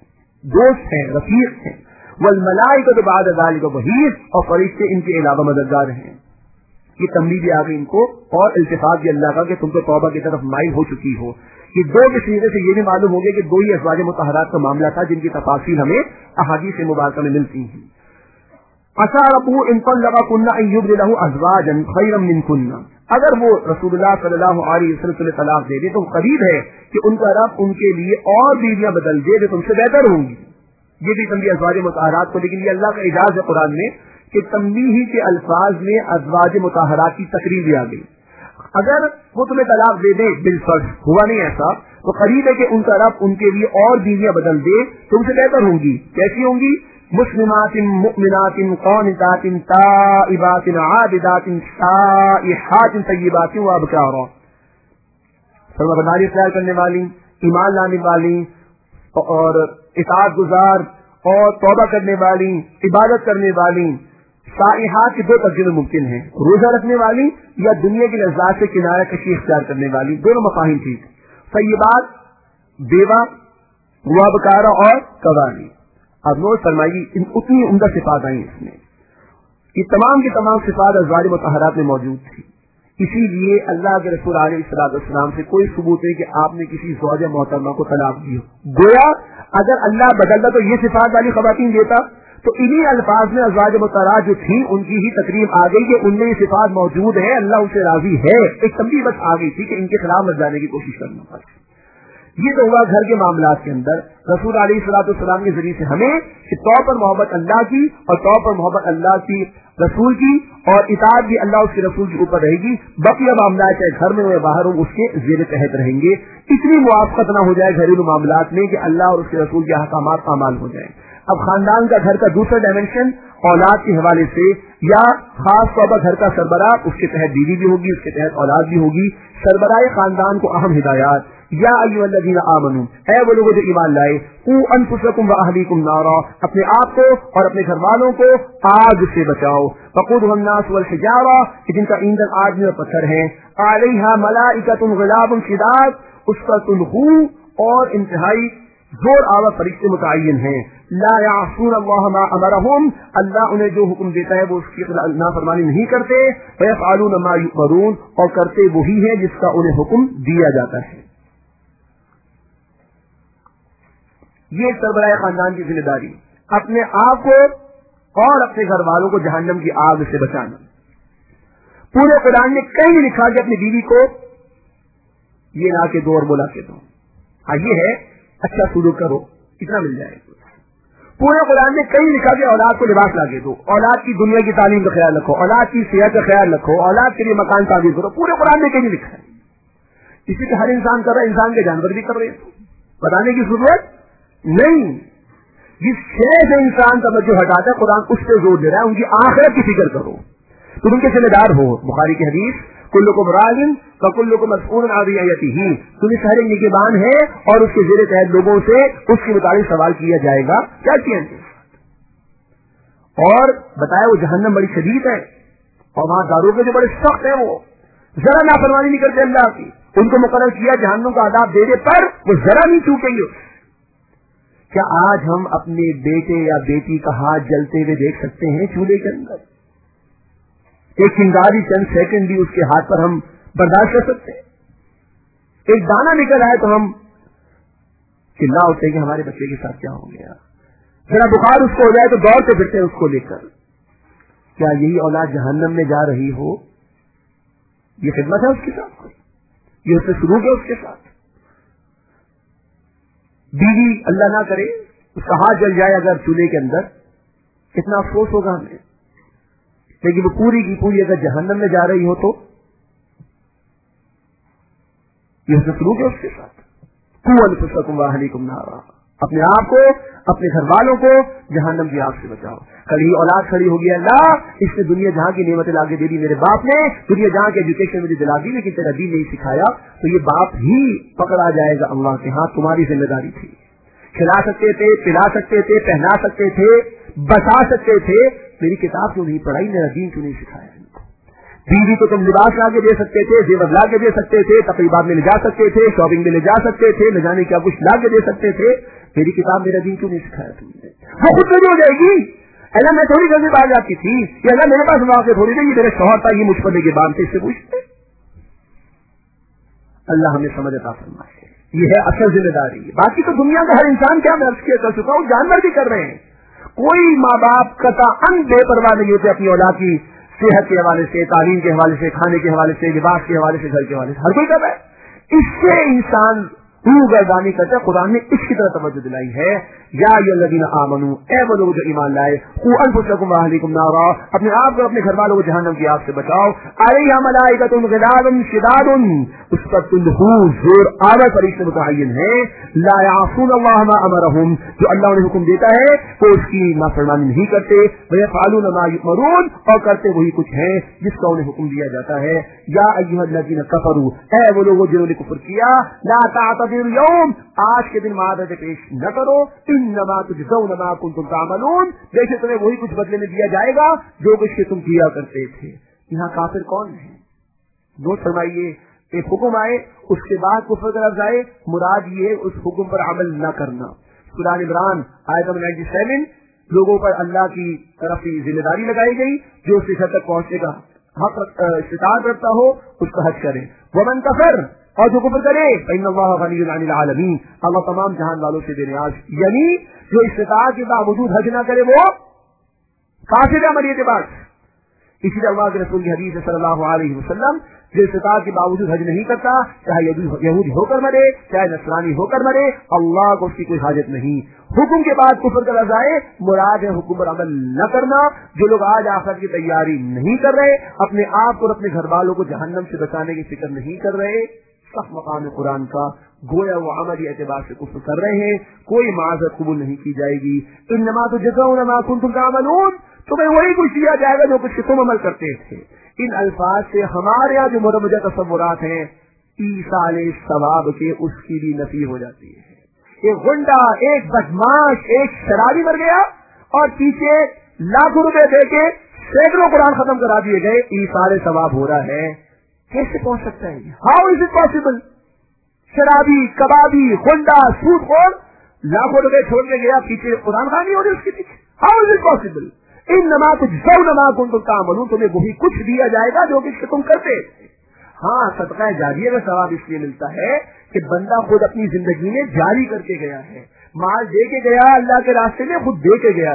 دوست ہیں، رفیق ہیں۔ والملائکۃ بعد ذلک ظہیر، اور فرشتے ان کے علاوہ مددگار ہیں۔ یہ تنبیہ بھی آ گئی ان کو، اور التفات بھی اللہ کا کہ تم تو توبہ کی طرف مائل ہو چکی ہو۔ یہ دو کے سیرے سے یہ بھی معلوم ہو گیا کہ دو ہی ازواج مطہرات کا معاملہ تھا جن کی تفاصیل ہمیں احادیث مبارکہ میں ملتی ہیں۔ عسى ربه ان طلقكن ان يبدله ازواجا خيرا منكن، اگر وہ رسول اللہ صلی اللہ علیہ وسلم سے طلاق دے دے تو قریب ہے کہ ان کا رب ان کے لیے اور بیویاں بدل دے جو تم سے بہتر ہوں گی۔ یہ بھی تنبیہ ازواج مطہرات کو، لیکن یہ اللہ کا اعجاز ہے قرآن میں کہ تنبیہ کے الفاظ میں ازواج مطہرات کی تقریر بھی آ گئی۔ اگر وہ تمہیں طلاق دے دے بالفرض، ہوا نہیں ایسا، تو قریب ہے کہ ان کا رب ان کے لیے اور بیویاں بدل دے تم سے بہتر ہوں گی۔ کیسی ہوں گی؟ مسلمات مؤمنات قانتات تائبات عابدات سائحات طیبات وابکارا، فرمانبرداری اختیار کرنے والی، ایمان لانے والی اور اطاعت گزار اور توبہ کرنے والی، عبادت کرنے والی۔ سائحات کے دو ترجمے ممکن ہیں، روزہ رکھنے والی یا دنیا کی لذات سے کنارہ کشی اختیار کرنے والی، دونوں مفاہیم ٹھیک۔ طیبات بیوہ، وابکارا اور قوالی۔ اب نوٹ فرمائیے اتنی عمدہ صفات آئی اس میں، یہ تمام کی تمام صفات ازواج مطہرات میں موجود تھی، اسی لیے اللہ کے رسول علیہ الصلوۃ والسلام سے کوئی ثبوت نہیں کہ آپ نے کسی زوجہ محترمہ کو طلاق دی ہو۔ گویا اگر اللہ بدلتا تو یہ صفات والی خواتین دیتا، تو انہی الفاظ میں ازواج مطہرات جو تھی ان کی ہی تقریب آ گئی کہ ان میں یہ صفات موجود ہے، اللہ ان سے راضی ہے۔ ایک تنبیہ بس آ گئی تھی کہ ان کے خلاف مت جانے کی کوشش کرنا پڑے۔ یہ تو ہوا گھر کے معاملات کے اندر رسول علیہ الصلوۃ والسلام کے ذریعے سے ہمیں کہ طور پر محبت اللہ کی اور طور پر محبت اللہ کی رسول کی اور اطاعت بھی اللہ اس کے رسول کے اوپر رہے گی، بقیہ معاملات چاہے گھر میں ہو یا باہر ہو اس کے زیر تحت رہیں گے۔ اتنی موافقت نہ ہو جائے گھریلو معاملات میں کہ اللہ اور اس کے رسول کے احکامات پامال ہو جائیں۔ اب خاندان کا گھر کا دوسرا ڈائمینشن اولاد کے حوالے سے، یا خاص طور پر گھر کا سربراہ، اس کے تحت بیوی بھی ہوگی، اس کے تحت اولاد بھی ہوگی، سربراہ خاندان کو اہم ہدایات۔ یا ایھا الذین آمنوا، اے وہ لوگ جو ایمان لائے، قوا انفسکم واہلیکم نارا، اپنے آپ کو اور اپنے گھر والوں کو آگ سے بچاؤ، وقودھا الناس والحجارہ، کہ جن کا ایندھن آدمی اور پتھر ہیں، علیہا ملائکۃ غلاظ شداد، اس پر تنخو اور انتہائی زور آور فرشتے متعین ہیں، لا یعصون اللہ ما امرہم، اللہ انہیں جو حکم دیتا ہے وہ اس کی نافرمانی نہیں کرتے، ویفعلون ما یؤمرون، اور کرتے وہی ہے جس کا انہیں حکم دیا جاتا ہے۔ یہ سربراہ خاندان کی ذمہ داری، اپنے آپ کو اور اپنے گھر والوں کو جہنم کی آگ سے بچانا. پورے قرآن نے کہیں لکھا کہ اپنی بیوی کو یہ لا کے دو اور بلا کے دو. ہاں یہ ہے اچھا سلوک کرو اتنا مل جائے گا. پورے قرآن نے کہیں لکھا کہ اولاد کو لباس لا کے دو, اولاد کی دنیا کی تعلیم کا خیال رکھو, اولاد کی صحت کا خیال رکھو, اولاد کے لیے مکان تعمیر کرو. پورے قرآن نے کہیں لکھا ہے. اسی کے ہر انسان کر رہا ہے, انسان کے جانور بھی کر رہے ہیں. بتانے کی ضرورت نہیں. جس شے سے انسان توجہ ہٹاتا ہے قرآن اس پہ زور دے رہا ہے, ان کی آخرت کی فکر کرو, تم ان کے ذمہ دار ہو. بخاری کی حدیث کلکم راعٍ وکلکم مسئول عن رعیتہ, تم اس ہر ایک نگہبان ہے اور اس کے زیر تحت لوگوں سے اس کے متعلق سوال کیا جائے گا. کیا کیا اور بتایا وہ جہنم بڑی شدید ہے اور وہاں داروغے جو بڑے سخت ہیں, وہ ذرا نافرمانی نہیں کرتے اللہ کی. ان کو مقرر کیا جہنم کا عذاب دینے پر وہ ذرا نہیں چوکیں گے. کیا آج ہم اپنے بیٹے یا بیٹی کا ہاتھ جلتے ہوئے دیکھ سکتے ہیں چولہے کے اندر؟ ایک چنگاری چند سیکنڈ بھی اس کے ہاتھ پر ہم برداشت کر سکتے ہیں؟ ایک دانہ نکل آئے تو ہم چلا ہوتے کہ ہمارے بچے کے ساتھ کیا ہو گیا. ذرا بخار اس کو ہو جائے تو دوڑتے پھرتے ہیں اس کو لے کر. کیا یہی اولاد جہنم میں جا رہی ہو؟ یہ خدمت ہے اس کے ساتھ, یہ اس سے شروع ہے اس کے ساتھ. بیوی اللہ نہ کرے اس کا ہاتھ جل جائے اگر چولہے کے اندر, کتنا افسوس ہوگا ہمیں. لیکن وہ پوری کی پوری اگر جہنم میں جا رہی ہو تو یہ سلوک ہے اس کے ساتھ. قوا انفسکم واہلیکم نارا, اپنے آپ کو اپنے گھر والوں کو جہنم کی آگ سے بچاؤ. کل ہی اولاد کھڑی ہوگی, اللہ اس نے دنیا جہاں کی نعمتیں لاگے دے دی میرے باپ نے, دنیا جہاں کی ایجوکیشن مجھے دلا دی لیکن تیرا دین نہیں سکھایا, تو یہ باپ ہی پکڑا جائے گا اللہ کے ہاں. تمہاری ذمہ داری تھی, کھلا سکتے تھے, پلا سکتے تھے, پہنا سکتے تھے, بتا سکتے تھے, میری کتاب کیوں نہیں پڑھائی, میرا دین کیوں نہیں سکھایا. بیوی کو تم لباس لا کے دے سکتے تھے, زیور لا کے دے سکتے تھے, تقریبات میں لے جا سکتے تھے, شاپنگ میں لے جا سکتے تھے, نہ جانے کیا کچھ لا کے دے سکتے تھے, میری کتاب میرا دین کیوں نہیں سکھایا تم نے. وہ خود نہیں ہو جائے گی, اللہ میں تھوڑی جلدی باہر جاتی تھی, کہ اللہ میرے پاس واقع تھوڑی نہیں, میرے شوہر تھا, یہ مجھ پر کے بعد سے اس سے پوچھتے. اللہ ہمیں سمجھ عطا فرمائے. یہ ہے اصل ذمہ داری. باقی تو دنیا کا ہر انسان کیا میں عرض کیا کر چکا ہوں, جانور بھی کر رہے ہیں. کوئی ماں باپ قطعاً بے پرواہ نہیں ہوتے اپنی اولاد کی صحت کے حوالے سے, تعلیم کے حوالے سے, کھانے کے حوالے سے, لباس کے حوالے سے, گھر کے حوالے سے, ہر کوئی کر رہا ہے. اس سے انسان روح گردانی کرتا ہے. قرآن نے اس کی طرح توجہ دلائی ہے, یا الذین آمنوا, اے وہ لوگ جو ایمان لائے, قوا انفسکم واہلیکم نارا, اپنے آپ کو اپنے گھر والوں کو جہنم کی آگ سے بچاؤ. علیہا ملائکۃ غلاظ شداد, اس پر تندخو زور آور فرشتے متعین ہیں. لا یعصون اللہ ما امرہم, جو اللہ انہیں حکم دیتا ہے وہ اس کی نافرمانی نہیں کرتے. ویفعلون ما یؤمرون, اور کرتے وہی کچھ ہے جس کا انہیں حکم دیا جاتا ہے. یا ایھا الذین کفروا, اے وہ لوگ جنہوں نے کفر کیا, لا تعتذروا اليوم, آج کے دن معذرت پیش نہ کرو. انما تجزون ما کنتم تعملون, بے شک تمہیں وہی کچھ بدلے میں دیا جائے گا جو کچھ تم کیا کرتے تھے. یہاں کافر کون ہے؟ نوٹ فرمائیے, ایک حکم آئے اس کے بعد کفر کا لفظ آئے, مراد یہ اس حکم پر عمل نہ کرنا. سورہ عمران آیت نمبر سنتاسی, لوگوں پر اللہ کی طرف سے ذمہ داری لگائی گئی, جو اس سے تک پہنچنے کا حق استطاعت رکھتا ہو اس کا حج کرے. ومن کفر, اور جو کفر کرے, فإن اللہ غنی عن العالمین, اللہ تمام جہان والوں سے بے نیاز. یعنی جو استطاعت کے باوجود حج نہ کرے وہ کافر ہے عملی اعتبار سے. اسی لیے اللہ کے رسول کی حدیث صلی اللہ علیہ وسلم, جو استطاعت کے باوجود حج نہیں کرتا, چاہے یہودی ہو کر مرے چاہے نصرانی ہو کر مرے, اللہ کو اس کی کوئی حاجت نہیں. حکم کے بعد کفر کا لفظ آئے, مراد ہے حکم پر عمل نہ کرنا. جو لوگ آج آخرت کی تیاری نہیں کر رہے, اپنے آپ اور اپنے گھر والوں کو جہنم سے بچانے کی فکر نہیں کر رہے, سخت مقام قرآن کا گویا وہ عملی اعتبار سے کفر کر رہے ہیں, کوئی معذرت قبول نہیں کی جائے گی. انما تجزون ما کنتم تعملون, تمہیں وہی کچھ دیا جائے گا جو کچھ تم عمل کرتے تھے. ان الفاظ سے ہمارے یہاں جو مروجہ تصورات ہیں ایصال ثواب کے, اس کی بھی نفی ہو جاتی ہے. ایک گنڈا, ایک بدماش, ایک شرابی مر گیا اور پیچھے لاکھوں روپے دے کے سینکڑوں قرآن ختم کرا دیے گئے, ایصال ثواب ہو رہا ہے. کیسے پہنچ سکتا ہے؟ How is it possible? شرابی, کبابی, گنڈا, سود خور لاکھوں روپے چھوڑ کے گیا, پیچھے قرآن خوانی ہو رہی اس کے پیچھے. How is it possible? انما تجزون ما کنتم تعملون, تمہیں وہی کچھ دیا جائے گا جو کچھ تم کرتے. ہاں, صدقہ جاریہ کا ثواب اس لیے ملتا ہے کہ بندہ خود اپنی زندگی میں جاری کر کے گیا ہے, مال دے کے گیا, اللہ کے راستے میں خود دے کے گیا ہے,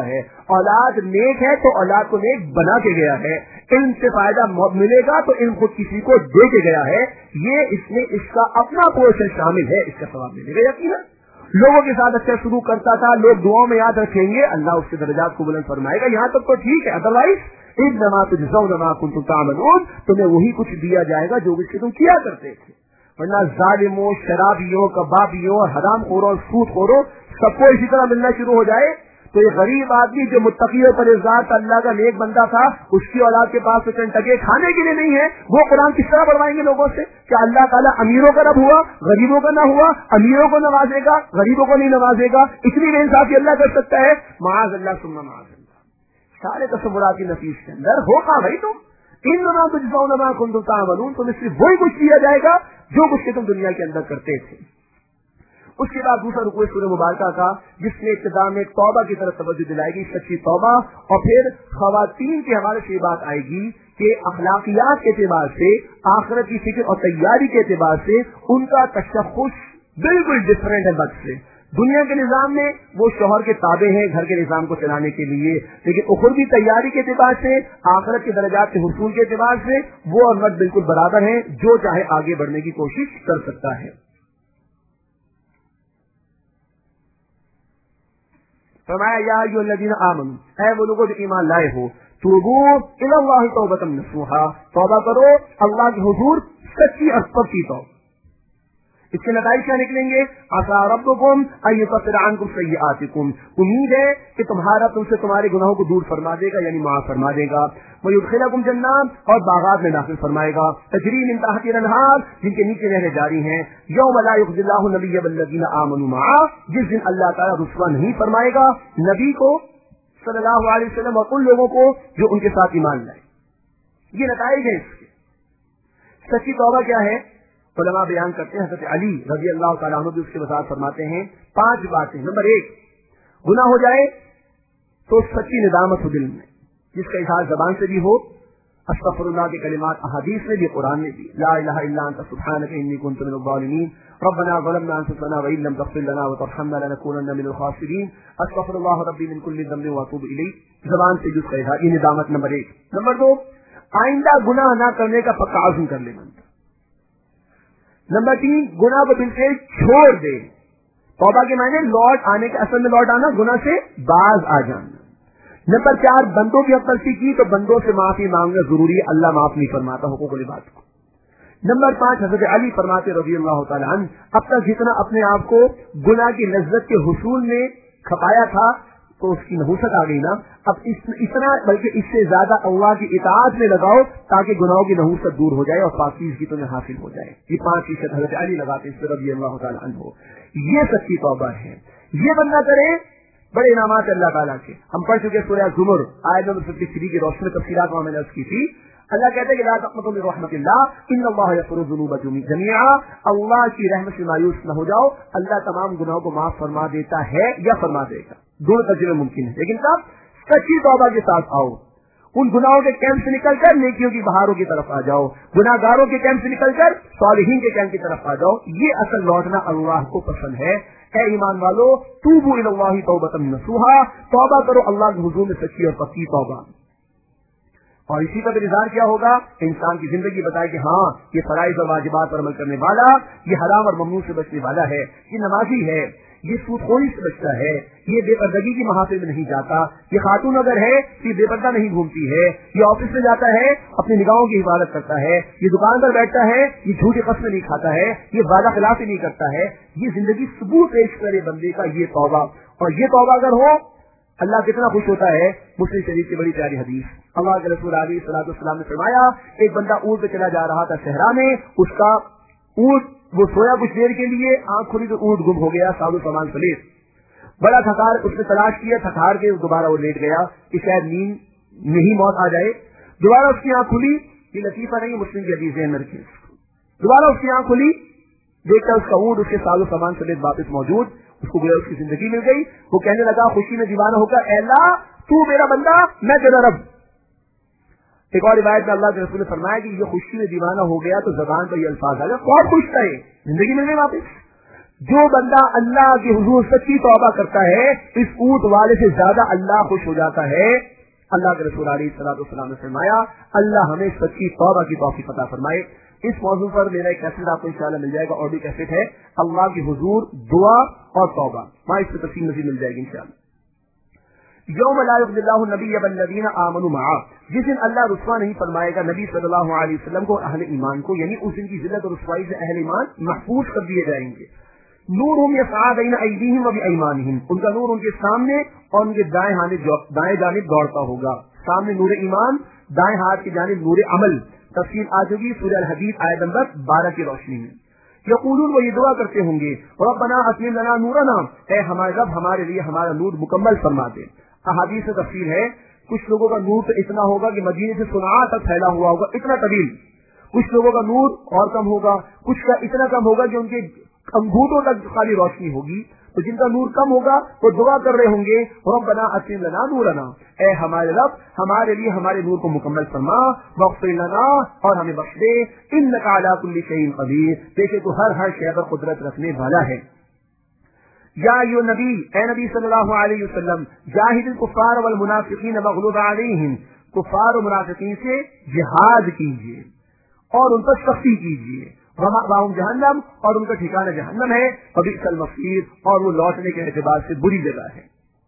औलाद नेक है तो औलाद को नेक बना के गया है, इल्म से फायदा मिलेगा तो इल्म खुद किसी को दे के गया है, ये इसमें इसका अपना पोर्शन शामिल है, इसका सवाब मिलेगा यकीनन। लोगों के साथ अच्छा शुरू करता था, लोग दुआओं में याद रखेंगे, अल्लाह उसके दर्जात को बुलंद फरमाएगा, यहाँ तक तो ठीक है। अदरवाइज इन्नमा तुजज़ौना कुंतुम तामलून, तुम्हें वही कुछ दिया जाएगा जो कुछ तुम किया करते थे। वरना जालिमों, शराबियों, कबाबियों, हरामखोरों, सूदखोरों सबको इसी तरह मिलना शुरू हो जाए तो ये गरीब आदमी जो मुत्तकी और परहेज़गार था, अल्लाह का नेक बंदा था, उसकी औलाद के पास तो चंद टके खाने के लिए नहीं है, वो कुरान किस तरह बढ़वाएंगे लोगों से? क्या अल्लाह ताला अमीरों का रब हुआ, गरीबों का ना हुआ? अमीरों को नवाजेगा, गरीबों को नहीं नवाजेगा? इतनी बेइंसाफी अल्लाह कर सकता है? माज़ अल्लाह सुन्ना माज़ अल्लाह। सारे तस्वुरात की नफीस के अंदर हो कहा भाई तुम इन्नमा तुजज़ौना मा कुंतुम तामलून, तुम्हें सिर्फ वही कुछ दिया जाएगा जो कुछ के तुम दुनिया के अंदर करते थे। उसके बाद दूसरा रुकू सूरह मुबारका का, जिसमें इब्तिदा में तौबा की तरफ तवज्जो दिलाएगी, सच्ची तौबा, और फिर खवातीन के हवाले से बात आएगी कि अखलाकियात के एतबार से, आखिरत की फिक्र और तैयारी के एतबार से उनका तशख़्ख़ुस बिल्कुल डिफरेंट है मर्द से। दुनिया के निजाम में वो शौहर के ताबे हैं घर के निजाम को चलाने के लिए, लेकिन उखरवी तैयारी के एतबार से, आखिरत के दर्जात के हुसूल के एतबार से वो और मर्द बिल्कुल बराबर हैं, जो चाहे आगे बढ़ने की कोशिश कर सकता है। फरमाया या अय्युहल्लज़ीना आमनू, ऐ वो लोगों जो ईमान लाए हो, तूबू इलल्लाहि तौबतन नसूहा, तौबा करो अल्लाह के हुजूर सच्ची और पक्की तौबा। इसके नतीजे क्या निकलेंगे? आसा रब्बुकुम अन युकफ्फिर अन्कुम सय्यिआतिकुम, उम्मीद है कि तुम्हारा तुमसे तुम्हारे गुनाहों को दूर फरमा देगा, यानी माफ फरमा देगा। व युदखिलकुम जन्नात, और बागात में दाखिल फरमाएगा, तजरी मिन तहतिहा अल-अनहार, जिनके नीचे नहरें जारी हैं। यौम ला युखज़िल्लाहु नबिय्य वल्लज़ीना आमनू मआ, जिस दिन अल्लाह ताला रुसवा नहीं फरमाएगा नबी को सल्लल्लाहु अलैहि वसल्लम और उन लोगों को जो उनके साथ ईमान लाए। ये नतीजे हैं इसके। सच्ची तौबा क्या है? उलमा बयान करते हैं, हज़रत अली रज़ी अल्लाह तआला अन्हु भी उसके वज़ाहत फरमाते हैं पांच बातें। नंबर एक, गुनाह हो जाए तो सच्ची निदामत हो दिल में, जिसका इज़हार ज़बान से भी हो, अस्तग़फिरुल्लाह के कलिमात अहादीस में भी, कुरान में भी, ला इलाहा इल्ला अंता सुब्हानका इन्नी कुन्तु मिनज़ ज़ालिमीन, रब्बना ज़लमना अनफुसना व इन लम तग़फिर लना व तरहमना लनकूनन्ना मिनल ख़ासिरीन, अस्तग़फिरुल्लाह रब्बी मिन कुल्लि ज़ंबिन व अतूबु इलैह। ज़बान से जिसका इज़हार, ये निदामत नंबर एक। नंबर दो, आइंदा गुनाह ना करने का पक्का आज़म कर ले बंदा। नंबर तीन, गुनाह को दिल से छोड़ दे। तौबा के मायने लौट आने के, असल में लौट आना, गुनाह से बाज आ जाना। नंबर चार, बंदों की गलती की तो बंदों से माफी मांगना जरूरी है, अल्लाह माफ नहीं फरमाता हुकूकुल इबाद को। नंबर पांच, हज़रत अली फरमाते रज़ी अल्लाह तआला अन्हु, अब तक जितना अपने आप को गुनाह की लज्जत के हुसूल में खपाया था तो उसकी नहुसत आ गई ना, अब इस, इतना बल्कि इससे ज्यादा अल्लाह की इताअत में लगाओ ताकि गुनाहों की नहुसत दूर हो जाए और पाकीज़गी तुम्हें हासिल हो जाए। ये पांच फीसद हज़रत अली लगाते इस रज़ी अल्लाह तआला अन्हु। ये सच्ची तौबा है, ये बंदा करे, बड़े इनामात अल्लाह ताला के। हम पढ़ चुके सूरह ज़ुमर आयत नंबर तिरेपन की रोशनी में तफसीलात मैंने अर्ज की थी। अल्लाह कहते हैं कि ला तक़नतू मिन रहमतिल्लाह इन्नल्लाह यग़फ़िरु ज़ुनूबा जमीआ, अल्लाह की रहमत से मायूस न हो जाओ, अल्लाह तमाम गुनाहों को माफ फरमा देता है या फरमा देगा, दोनों तर्जुमे मुमकिन है। लेकिन तब सच्ची तौबा के साथ आओ, उन गुनाहों के कैंप से निकलकर नेकियों की बहारों की तरफ आ जाओ, गुनाहगारों के कैंप से निकलकर सालिहीन के कैंप की तरफ आ जाओ। ये असल लौटना अल्लाह को पसंद है। ऐ ईमान वालो, तूबू इलल्लाहि तौबतन नसूहा, तौबा करो अल्लाह के हुजूर में सच्ची और पक्की तौबा। और इसी का इज़हार क्या होगा? इंसान की जिंदगी बताए कि हाँ, ये फराइज और वाजिबात पर अमल करने वाला, ये हराम और ममनू से बचने वाला है, ये नमाजी है, ये सूदखोरी से बचता है, ये बेपर्दगी की महाफिल में नहीं जाता, ये खातून अगर है तो ये बेपर्दा नहीं घूमती है, ये ऑफिस में जाता है अपनी निगाहों की हिफाजत करता है, ये दुकान पर बैठता है, ये झूठी कसमें नहीं खाता है, ये वादा खिलाफी नहीं करता है। ये जिंदगी सबूत पेश करे बंदे का ये तौबा, और ये तौबा अगर हो अल्लाह कितना खुश होता है। मुस्लिम शरीफ की बड़ी प्यारी हदीस, अल्लाह के रसूल अलैहि सलाम ने फरमाया, एक बंदा ऊंट पे चला जा रहा था सहरा में, उसका ऊंट वो सोया कुछ देर के लिए, आंख खुली तो ऊंट गुम हो गया, साधु सामान समेत। बड़ा थकार, उसने तलाश किया, थकार के दोबारा वो लेट गया कि शायद नींद में ही मौत आ जाए। दोबारा उसकी आंख खुली, ये लतीफा नहीं, मुस्लिम की हदीस है, नरकी। दोबारा उसकी आंख खुली, देखकर उसका ऊंट उसके साधु सामान समेत वापस मौजूद, उसको गोया उसकी जिंदगी मिल गई। वो कहने लगा खुशी में दीवाना होकर, ऐ अल्लाह तू मेरा बंदा, मैं तेरा रब। एक और रिवायत में अल्लाह के रसूल ने फरमाया कि ये खुशी में दीवाना हो गया तो जबान पर ये अल्फाज आ गया, बहुत खुश था, ये जिंदगी मिल गई वापस। جو بندہ اللہ کے حضور سچی توبہ کرتا ہے اس اونٹ والے سے زیادہ اللہ خوش ہو جاتا ہے. اللہ کے رسول علیہ الصلوۃ والسلام نے فرمایا اللہ ہمیں سچی توبہ کی توفیق عطا فرمائے. اس موضوع پر میرا ایک کیسٹ آپ کو انشاءاللہ مل جائے گا, آڈیو کیسٹ ہے اللہ کے حضور دعا اور توبہ, وہاں اس کی تفصیل مزید مل جائے گی انشاءاللہ. یوم لا یخزی اللہ النبی والذین آمنوا معہ, جس دن اللہ رسوا نہیں فرمائے گا نبی صلی اللہ علیہ وسلم کو, اہل ایمان کو, یعنی اس دن کی ذلت اور رسوائی سے اہل ایمان محفوظ کر دیے جائیں گے. نورہم یسعی بین ایدیہم و بایمانہم, ان کا نور ان کے سامنے اور ان کے دائیں ہاتھ دائیں جانب دوڑتا ہوگا. سامنے نور ایمان, دائیں ہاتھ کی جانب نور عمل. تفصیل آ چکی سورہ الحدید آیت نمبر بارہ کی روشنی میں. یقولون, وہ یہ دعا کرتے ہوں گے ربنا اتمم لنا نورنا, اے ہمارے رب ہمارے لیے ہمارا نور مکمل فرما دے. احادیث سے تفصیل ہے, کچھ لوگوں کا نور تو اتنا ہوگا کہ مدینے سے صنعاء تک پھیلا ہوا ہوگا, اتنا طویل. کچھ لوگوں کا نور اور کم ہوگا, کچھ کا اتنا کم ہوگا کہ ان کے انگوٹھوں تک خالی روشنی ہوگی. تو جن کا نور کم ہوگا وہ دعا کر رہے ہوں گے ربنا اتمم لنا نورنا, اے ہمارے رب ہمارے لیے ہمارے نور کو مکمل فرما, واغفر لنا, اور ہمیں بخش دے, انک علی کل شیء قدیر, بے شک تو ہر ہر شے پر قدرت رکھنے والا ہے. یا ایھا نبی, اے نبی صلی اللہ علیہ وسلم, جاہد الکفار والمنافقین واغلظ علیہم, کفار و منافقین سے جہاد کیجیے اور ان پر سختی کیجیے. ومأواہم جہنم, اور ان کا ٹھکانہ جہنم ہے. وبئس المصیر, اور وہ لوٹنے کے اعتبار سے بری جگہ ہے.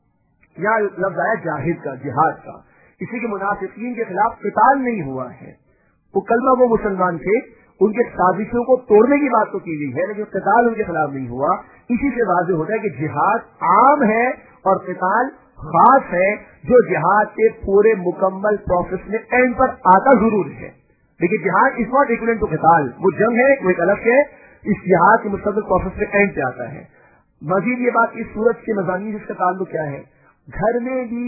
یہاں لفظ آیا جاہد کا, جہاد کا. اسی کے منافقین کے خلاف قتال نہیں ہوا ہے. وہ کلمہ وہ مسلمان تھے, ان کے سازشوں کو توڑنے کی بات تو کی گئی ہے, لیکن قتال ان کے خلاف نہیں ہوا. اسی سے واضح ہوتا ہے کہ جہاد عام ہے اور قتال خاص ہے, جو جہاد کے پورے مکمل پروسیس میں اینڈ پر آتا ضرور ہے. لیکن جہاد از ناٹ ایکویلنٹ ٹو قتال, وہ جنگ ہے, وہ ایک الگ ہے. اس جہاد کے مستقبل پروسیس میں اینڈ پہ آتا ہے. مزید یہ بات, اس صورت کے مضامین جس کا تعلق کیا ہے, گھر میں بھی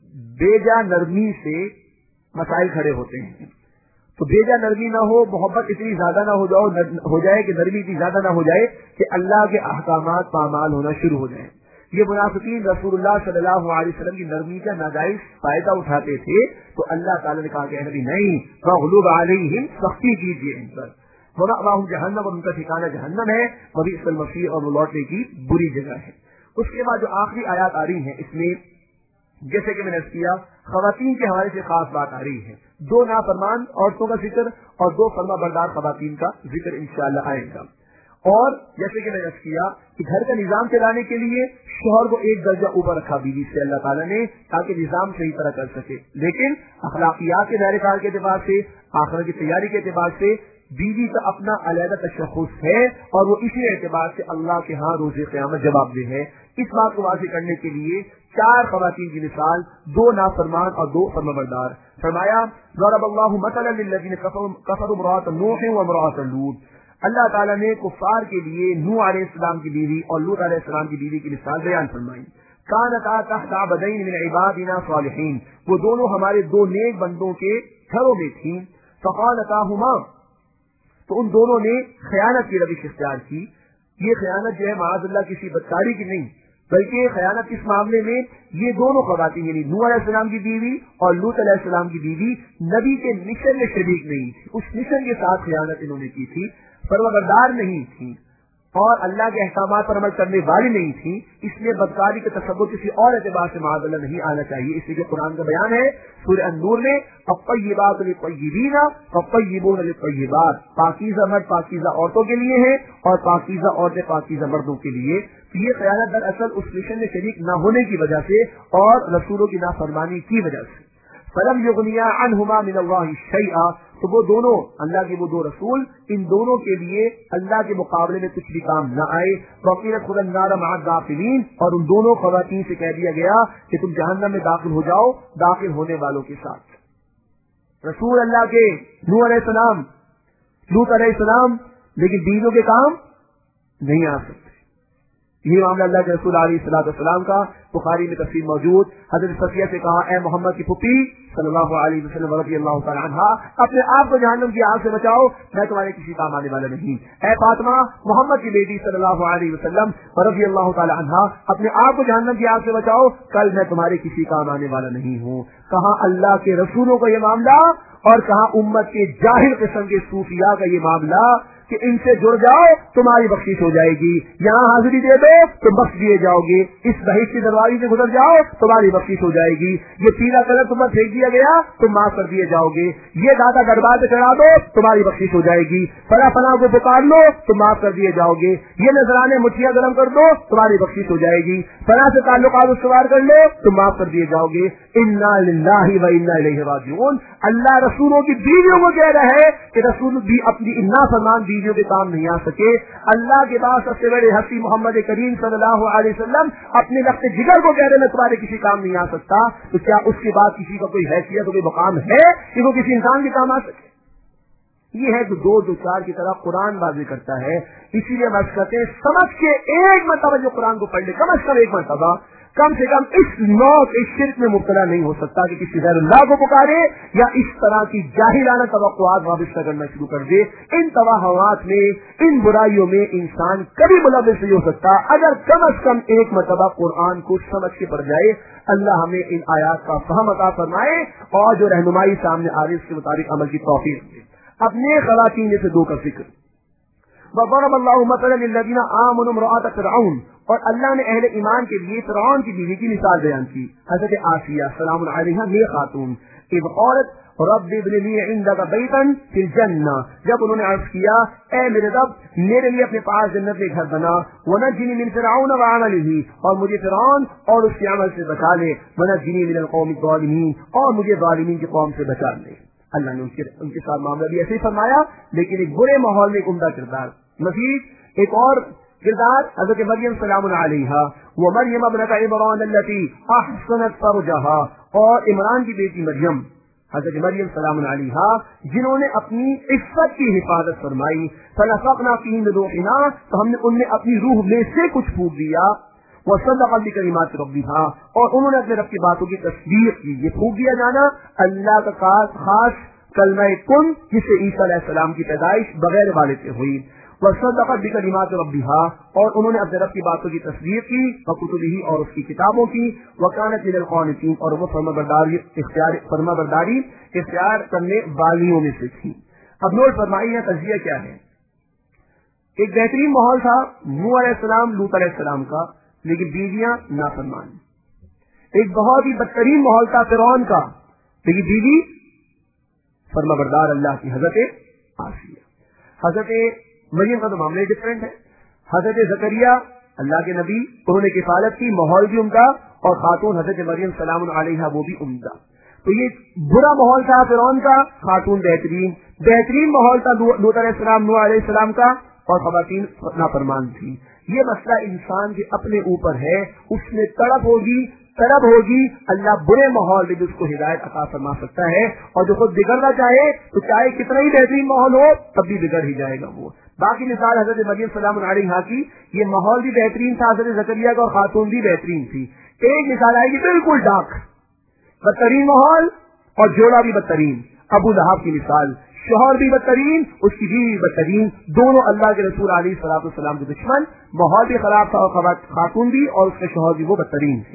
بیجا نرمی سے مسائل کھڑے ہوتے ہیں. تو بیجا نرمی نہ ہو, محبت اتنی زیادہ نہ ہو جاؤ ہو جائے کہ نرمی اتنی زیادہ نہ ہو جائے کہ اللہ کے احکامات پامال ہونا شروع ہو جائیں. یہ منافقین رسول اللہ صلی اللہ علیہ وسلم کی نرمی کا ناجائز فائدہ اٹھاتے تھے, تو اللہ تعالیٰ نے کہا کہ نبی نہیں, فاغلظ علیہم, سختی کیجیے ان پر. ومأواہم جہنم, اور ان کا ٹھکانہ جہنم ہے. وبئس المصیر, اور وہ لوٹنے کی بری جگہ ہے. اس کے بعد جو آخری آیات آ رہی ہیں, اس میں جیسے کہ میں نے عرض کیا خواتین کے حوالے سے خاص بات آ رہی ہے. دو نافرمان عورتوں کا ذکر اور دو فرما بردار خواتین کا ذکر انشاءاللہ آئے گا. اور جیسے کہ میں نے عرض کیا کہ گھر کا نظام چلانے کے لیے شوہر کو ایک درجہ اوپر رکھا بیوی سے اللہ تعالیٰ نے, تاکہ نظام صحیح طرح کر سکے. لیکن اخلاقیات کے دائرے کار کے اعتبار سے, آخرت کی تیاری کے اعتبار سے بیوی کا اپنا علیحدہ تشخص ہے, اور وہ اسی اعتبار سے اللہ کے ہاں روز قیامت جواب دہ ہے. اس بات کو واضح کرنے کے لیے چار خواتین کی مثال, دو نافرمان اور دو فرمانبردار. فرمایا ضرب اللہ مثلا للذین کفروا امرأة نوح وامرأة لوط, اللہ تعالیٰ نے کفار کے لیے نوح علیہ السلام کی بیوی اور لوط علیہ السلام کی بیوی کی مثال بیان فرمائی. کانتا تحت عبدین من عبادنا صالحین, وہ دونوں ہمارے دو نیک بندوں کے گھروں میں تھیں. فخانتاہما, تو ان دونوں نے خیانت کی روش اختیار کی. یہ خیانت جو ہے معاذ اللہ کسی بدکاری کی نہیں, بلکہ خیانت اس معاملے میں یہ دونوں خواتین یعنی نوح علیہ السلام کی بیوی اور لوط علیہ السلام کی بیوی نبی کے مشن میں شریک نہیں تھی. اس مشن کے ساتھ خیانت انہوں نے کی تھی, پروردگار نہیں تھی اور اللہ کے احکامات پر عمل کرنے والی نہیں تھی. اس لیے بدکاری کا تصور کسی اور اعتبار سے معاذ اللہ نہیں آنا چاہیے. اس لیے قرآن کا بیان ہے سورہ النور میں, الطیبات للطیبین والطیبون للطیبات, پاکیزہ مرد پاکیزہ عورتوں کے لیے ہیں اور پاکیزہ عورتیں پاکیزہ مردوں کے لیے. یہ خیانت دراصل اس مشن میں شریک نہ ہونے کی وجہ سے اور رسولوں کی نافرمانی کی وجہ سے. فلم یغنیا عنہما من اللہ شیئا, تو وہ دونوں اللہ کے وہ دو رسول ان دونوں کے لیے اللہ کے مقابلے میں کچھ بھی کام نہ آئے. وقیل ادخلوا النار مع الداخلین, اور ان دونوں خواتین سے کہہ دیا گیا کہ تم جہنم میں داخل ہو جاؤ داخل ہونے والوں کے ساتھ. رسول اللہ کے نوح علیہ السلام, لوط علیہ السلام, لیکن بیویوں کے کام نہیں آ سکتے. یہ معاملہ اللہ کے رسول علیہ الصلوۃ والسلام کا بخاری میں تفصیل موجود. حضرت صفیہ سے کہا, اے محمد کی پھپھی صلی اللہ علیہ وسلم رضی اللہ تعالی عنہا, اپنے آپ کو جہنم کی آگ سے بچاؤ, میں تمہارے کسی کام آنے والا نہیں. اے فاطمہ محمد کی بیٹی صلی اللہ علیہ وسلم رضی اللہ تعالی عنہا, اپنے آپ کو جہنم کی آگ سے بچاؤ, کل میں تمہارے کسی کام آنے والا نہیں ہوں. کہاں اللہ کے رسولوں کا یہ معاملہ اور کہاں امت کے جاہل قسم کے صوفیاء کا یہ معاملہ کہ ان سے जुड़ जाओ तुम्हारी बख्शिश हो जाएगी, यहाँ हाजिरी दे दो तो बख्श दिए जाओगे, इस बहिश्त की दरवाजे से गुजर जाओ तुम्हारी बख्शिश हो जाएगी, ये पीला कलर तुम पर फेंक दिया गया तुम माफ कर दिए जाओगे, ये दादा दरबार पे चढ़ा दो तुम्हारी बख्शिश हो जाएगी, फला फला को पुकार लो तुम माफ कर दिए जाओगे, ये नजराने मुठिया गरम कर दो तुम्हारी बख्शिश हो जाएगी, फला से ताल्लुकात सवार कर लो तुम माफ कर दिए जाओगे। इन्ना लिल्लाहि व इन्ना इलैहि राजिऊन। अल्लाह रसूलों की बीवियों को कह रहा है कि रसूल भी अपनी इन्ना फरमान बीवियों के काम नहीं आ सके। अल्लाह के बाद सबसे बड़े हस्ती मोहम्मद करीम सल्लल्लाहु अलैहि वसल्लम अपने लफ्ज़ जिगर को कह रहे हैं तुम्हारे किसी काम नहीं आ सकता, तो क्या उसके बाद किसी का कोई हैसियत कोई मकाम है कि वो किसी इंसान के काम आ सके? ये है जो दो दो चार की तरह कुरान बाजी करता है। इसीलिए हम कहते हैं समझ के एक मरतबा जो कुरान को पढ़ ले, कम से कम एक मरतबा, कम से कम इस नौ इस शिर्क में मुब्तला नहीं हो सकता कि किसी गैर अल्लाह को पुकारे या इस तरह की जाहिलाना तवक्कुआत वाबिस्ता करना शुरू कर दे। इन तवाहमात में, इन बुराइयों में इंसान कभी मुलव्विस नहीं हो सकता अगर कम से कम एक मरतबा कुरान को समझ के पढ़ जाए। अल्लाह हमें इन आयात का फहम अता फरमाए और जो रहनुमाई सामने आ रही है उसके मुताबिक अमल की तौफीक दे। अपने खवातीन से दो का जिक्र, और अल्लाह ने अहले ईमान के लिए फिरौन की बीवी की मिसाल बयान की। हज़रत आसिया सलामुन अलैहा ये खातून इब औरत रब्बि इब्नि ली इंदका बैतन फिल जन्ना, जब उन्होंने अर्ज किया ए मेरे रब मेरे लिए अपने पास जन्नत में घर बना, वनज्जिनी मिन फिरऔन व अमलिही, और मुझे फिरौन और उसके अमल से बचा ले, वनज्जिनी मिनल कौमि ज़ालिमीन, और मुझे ज़ालिमीन की कौम से बचा ले। अल्लाह ने उनके उनके साथ मामला भी ऐसे ही फरमाया, लेकिन एक बुरे माहौल में एक उम्दा किरदार। मजीद एक और किरदार हज़रत मरियम सलामुन अलैहा, वो मरियम इब्नत इमरान अल्लती अहसनत फरजहा, और इमरान की बेटी मरियम हज़रत मरियम सलामुन अलैहा जिन्होंने अपनी इफ्फत की हिफाजत फरमाई। फनफ़ख़ना फ़ीही मिन रूहिना, तो हमने उनमें अपनी रूह में से कुछ फूंक दिया। वसद्दक़त बिकलिमाति रब्बिहा, और उन्होंने अपने रब की बातों की तस्दीक की। ये फूंक दिया जाना अल्लाह का खास खास कलमा कुन, जिससे ईसा अलैहिस्सलाम की पैदाइश बगैर वालिद से हुई। वसद्दक़त बिकलिमाति रब्बिहा, और उन्होंने अपने रब की बातों की तस्दीक की, व कुतुबिही, और उसकी किताबों की, व कानत मिनल क़ानितीन, और वो फरमाबरदारी इख्तियार फरमाबरदारी इख्तियार करने वालियों में से थी। अब नोट फरमाइए तज़किया क्या है। एक बेहतरीन माहौल था नूह अलैहिस्सलाम लूत अलैहिस्सलाम का, लेकिन बीवियां नाफरमान। एक बहुत ही बदतरीन माहौल था फिरौन का, लेकिन बीवी फरमाबरदार अल्लाह की हज़रत आसिया। हज़रत मरियम का तो मामले डिफरेंट है। हज़रत ज़करिया अल्लाह के नबी, उन्होंने किफालत की, माहौल भी उम्दा, और खातून हज़रत मरियम सलामुन अलैहा वो भी उम्दा। तो ये बुरा माहौल था फिरौन का, खातून बेहतरीन। बेहतरीन माहौल था लूत अलैहिस्सलाम नूह अलैहिस्सलाम का, और ख़वातीन नाफरमान थी। ये मसला इंसान के अपने ऊपर है, उसमें तड़प होगी तड़प होगी अल्लाह बुरे माहौल में भी उसको हिदायत अता फरमा सकता है, और जो खुद बिगड़ना चाहे तो चाहे कितना ही बेहतरीन माहौल हो तब भी बिगड़ ही जाएगा वो। बाकी मिसाल हज़रत मरियम सलामुन अलैहा की, ये माहौल भी बेहतरीन था, हज़रत ज़करिया का, और खातून भी बेहतरीन थी। एक मिसाल आएगी बिल्कुल डार्क, बदतरीन माहौल और जोड़ा भी बदतरीन। अबू लहब की मिसाल, शोहर भी बदतरीन, उसकी बीवी भी बदतरीन, दोनों अल्लाह के रसूल अलैहिस्सलातु वस्सलाम के दुश्मन। माहौल भी खराब था और खातून भी और उसके शोहर भी वो बदतरीन थे।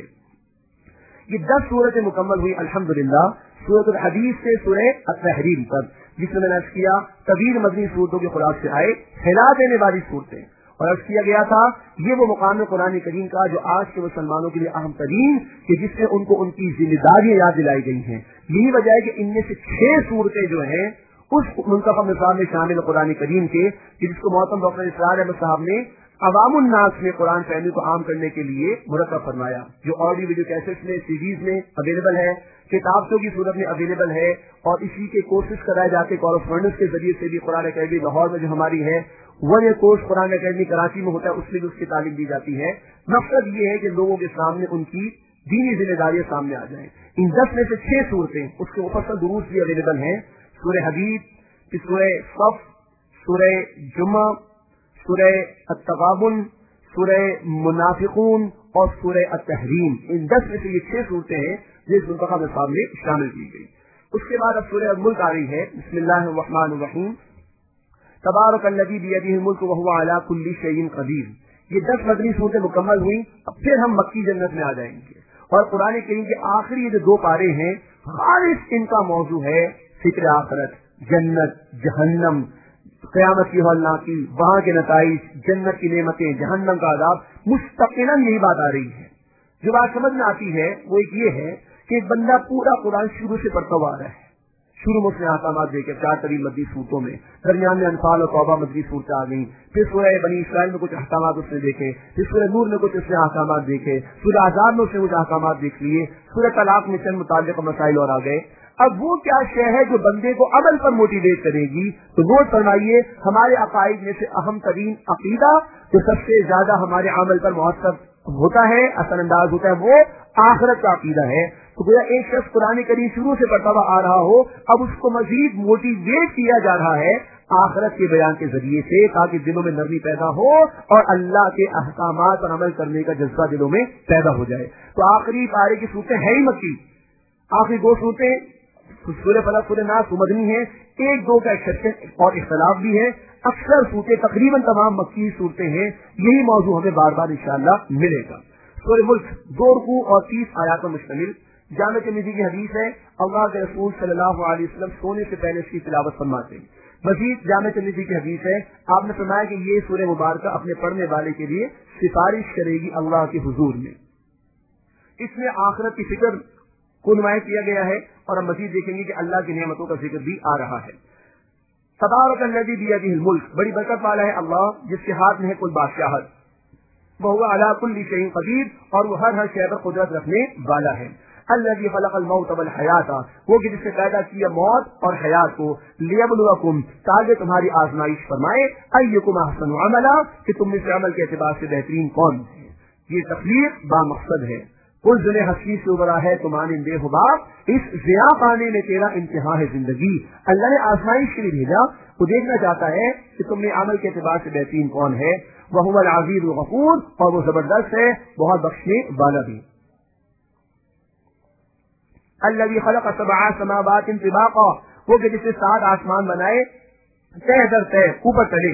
ये दस सूरतें मुकम्मल हुई अल्हम्दुलिल्लाह सूरत हदीस से सूरह अत-तहरीम तक, जिसमें मैंने अर्ज किया तवील मदनी सूरतों के खुलास से आए हिला देने वाली सूरतें, और अर्ज किया गया था ये वो मुकाम कुरान करीम का जो आज के मुसलमानों के लिए अहम तरीन, कि जिससे उनको उनकी जिम्मेदारियां याद दिलाई गई हैं। यही वजह है कि इनमें से छह सूरतें जो हैं उस मुंतखब निसाब में शामिल कुरान करीम के, जिसको मोहतरम डॉक्टर इसरार अहमद साहब ने अवामुन नास में कुरान फहमी को आम करने के लिए मुरतब फरमाया, जो ऑडियो वीडियो कैसेट्स में सीडीज में अवेलेबल है, किताबों की सूरत में अवेलेबल है, और इसी के कोर्सेज कराए जाते कॉरेस्पॉन्डेंस के जरिए से भी। कुरान अकेडमी लाहौर में जो हमारी है, one year course Quran academy Karachi में होता है, उसमें भी उसकी तालीम दी जाती है। मकसद ये है कि लोगों के सामने उनकी दीनी जिम्मेदारियां सामने आ जाए। इन दस में से छह सूरतें उसके मुफस्सल दुरूस भी अवेलेबल हैं। सूरह हदीद, सूरह सफ, सूरह जुम्मा, सूरह अत-तगाबुन, सूरह मुनाफिकून और सूरह अत-तहरीम। इन दस में से ये छह सूरतें हैं जिस मुंतखब निसाब में शामिल की गई। उसके बाद अब सूरह अल-मुल्क आ रही है। बिस्मिल्लाहिर रहमानिर रहीम, तबारकल्लज़ी बियदिहिल मुल्क व हुवा अला कुल्ली शैइन क़दीर। ये दस मदनी सूरतें मुकम्मल हुई। अब फिर हम मक्की जन्नत में आ जाएंगे, और कुरान करीम के आखिरी ये जो दो पारे हैं खालिस इनका मौजू है फिक्र आखिरत, जन्नत, जहन्नम, قیامت کی ہولناکی کی وہاں کے نتائج، جنت کی نعمتیں، جہنم کا عذاب، مستقلاً یہی بات آ رہی ہے۔ جو بات سمجھ میں آتی ہے وہ ایک یہ ہے کہ ایک بندہ پورا قرآن شروع سے پڑھتا ہوا آ رہا ہے، شروع میں اس نے احکامات دیکھے چار طویل مدنی صورتوں میں، درمیان میں انفال اور توبہ مدنی صورتیں آ گئیں، پھر سورہ بنی اسرائیل میں کچھ احکامات اس نے دیکھے، پھر سورہ نور میں کچھ اس نے احکامات دیکھے، سورہ احزاب میں اس نے کچھ احکامات دیکھ لیے، سورہ طلاق میں چند متعلق مسائل اور آ گئے۔ اب وہ کیا شے ہے جو بندے کو عمل پر موٹیویٹ کرے گی؟ تو نوٹ فرمائیے، ہمارے عقائد میں سے اہم ترین عقیدہ جو سب سے زیادہ ہمارے عمل پر مؤثر ہوتا ہے، اثر انداز ہوتا ہے، وہ آخرت کا عقیدہ ہے۔ تو گویا ایک شخص قرآن کریم شروع سے پڑھتا ہوا آ رہا ہو، اب اس کو مزید موٹیویٹ کیا جا رہا ہے آخرت کے بیان کے ذریعے سے، تاکہ دلوں میں نرمی پیدا ہو اور اللہ کے احکامات پر عمل کرنے کا جذبہ دلوں میں پیدا ہو جائے۔ تو آخری پارے کی صورتیں ہے ہی مکی، آخری دو صورتیں سورہ فلق سورہ ناس مدنی ہے، ایک دو کا ایکسپشن اور اختلاف بھی ہے، اکثر صورتیں تقریباً تمام مکی صورتیں ہیں۔ یہی موضوع ہمیں بار بار انشاءاللہ ملے گا۔ سورہ ملک دو رکوع اور تیس آیات پر مشتمل، جامع ترمذی کی حدیث ہے، اللہ کے رسول صلی اللہ علیہ وسلم سونے سے پہلے اس کی تلاوت فرماتے ہیں۔ مزید جامع ترمذی کی حدیث ہے، آپ نے فرمایا کہ یہ سورہ مبارکہ اپنے پڑھنے والے کے لیے سفارش کرے گی اللہ کے حضور میں۔ اس میں آخرت کی فکر کو نمایاں کیا گیا ہے، اور ہم مزید دیکھیں گے کہ اللہ کی نعمتوں کا ذکر بھی آ رہا ہے۔ تبارک الذی بیدہ الملک، بڑی برکت والا ہے اللہ جس کے ہاتھ میں ہے کل بادشاہت، وہو علی کل شیء قدیر، اور وہ ہر ہر شے پر قدرت رکھنے والا ہے۔ الذی خلق الموت والحیات، وہ کہ جس نے پیدا کیا موت اور حیات کو، لیبلوکم، تاکہ تمہاری آزمائش فرمائے، ایکم احسن عملا، کہ تم میں سے عمل کے اعتبار سے بہترین کون ہے۔ یہ تخلیق با مقصد ہے، کل ذل حسین سے ابھرا ہے تو مانندے حباب، اس ضیاء پانے میں تیرا امتحان ہے زندگی۔ اللہ نے آزمائش کے لیے بھیجا، وہ دیکھنا چاہتا ہے کہ تم نے عمل کے اعتبار سے بہترین کون ہے۔ وہو العزیز الغفور، اور وہ زبردست ہے، بہت بخشنے والا بھی۔ الذی خلق سبع سماوات طباقا، وہ کہ جس نے سات آسمان بنائے تہ در تہ، اوپر چلے۔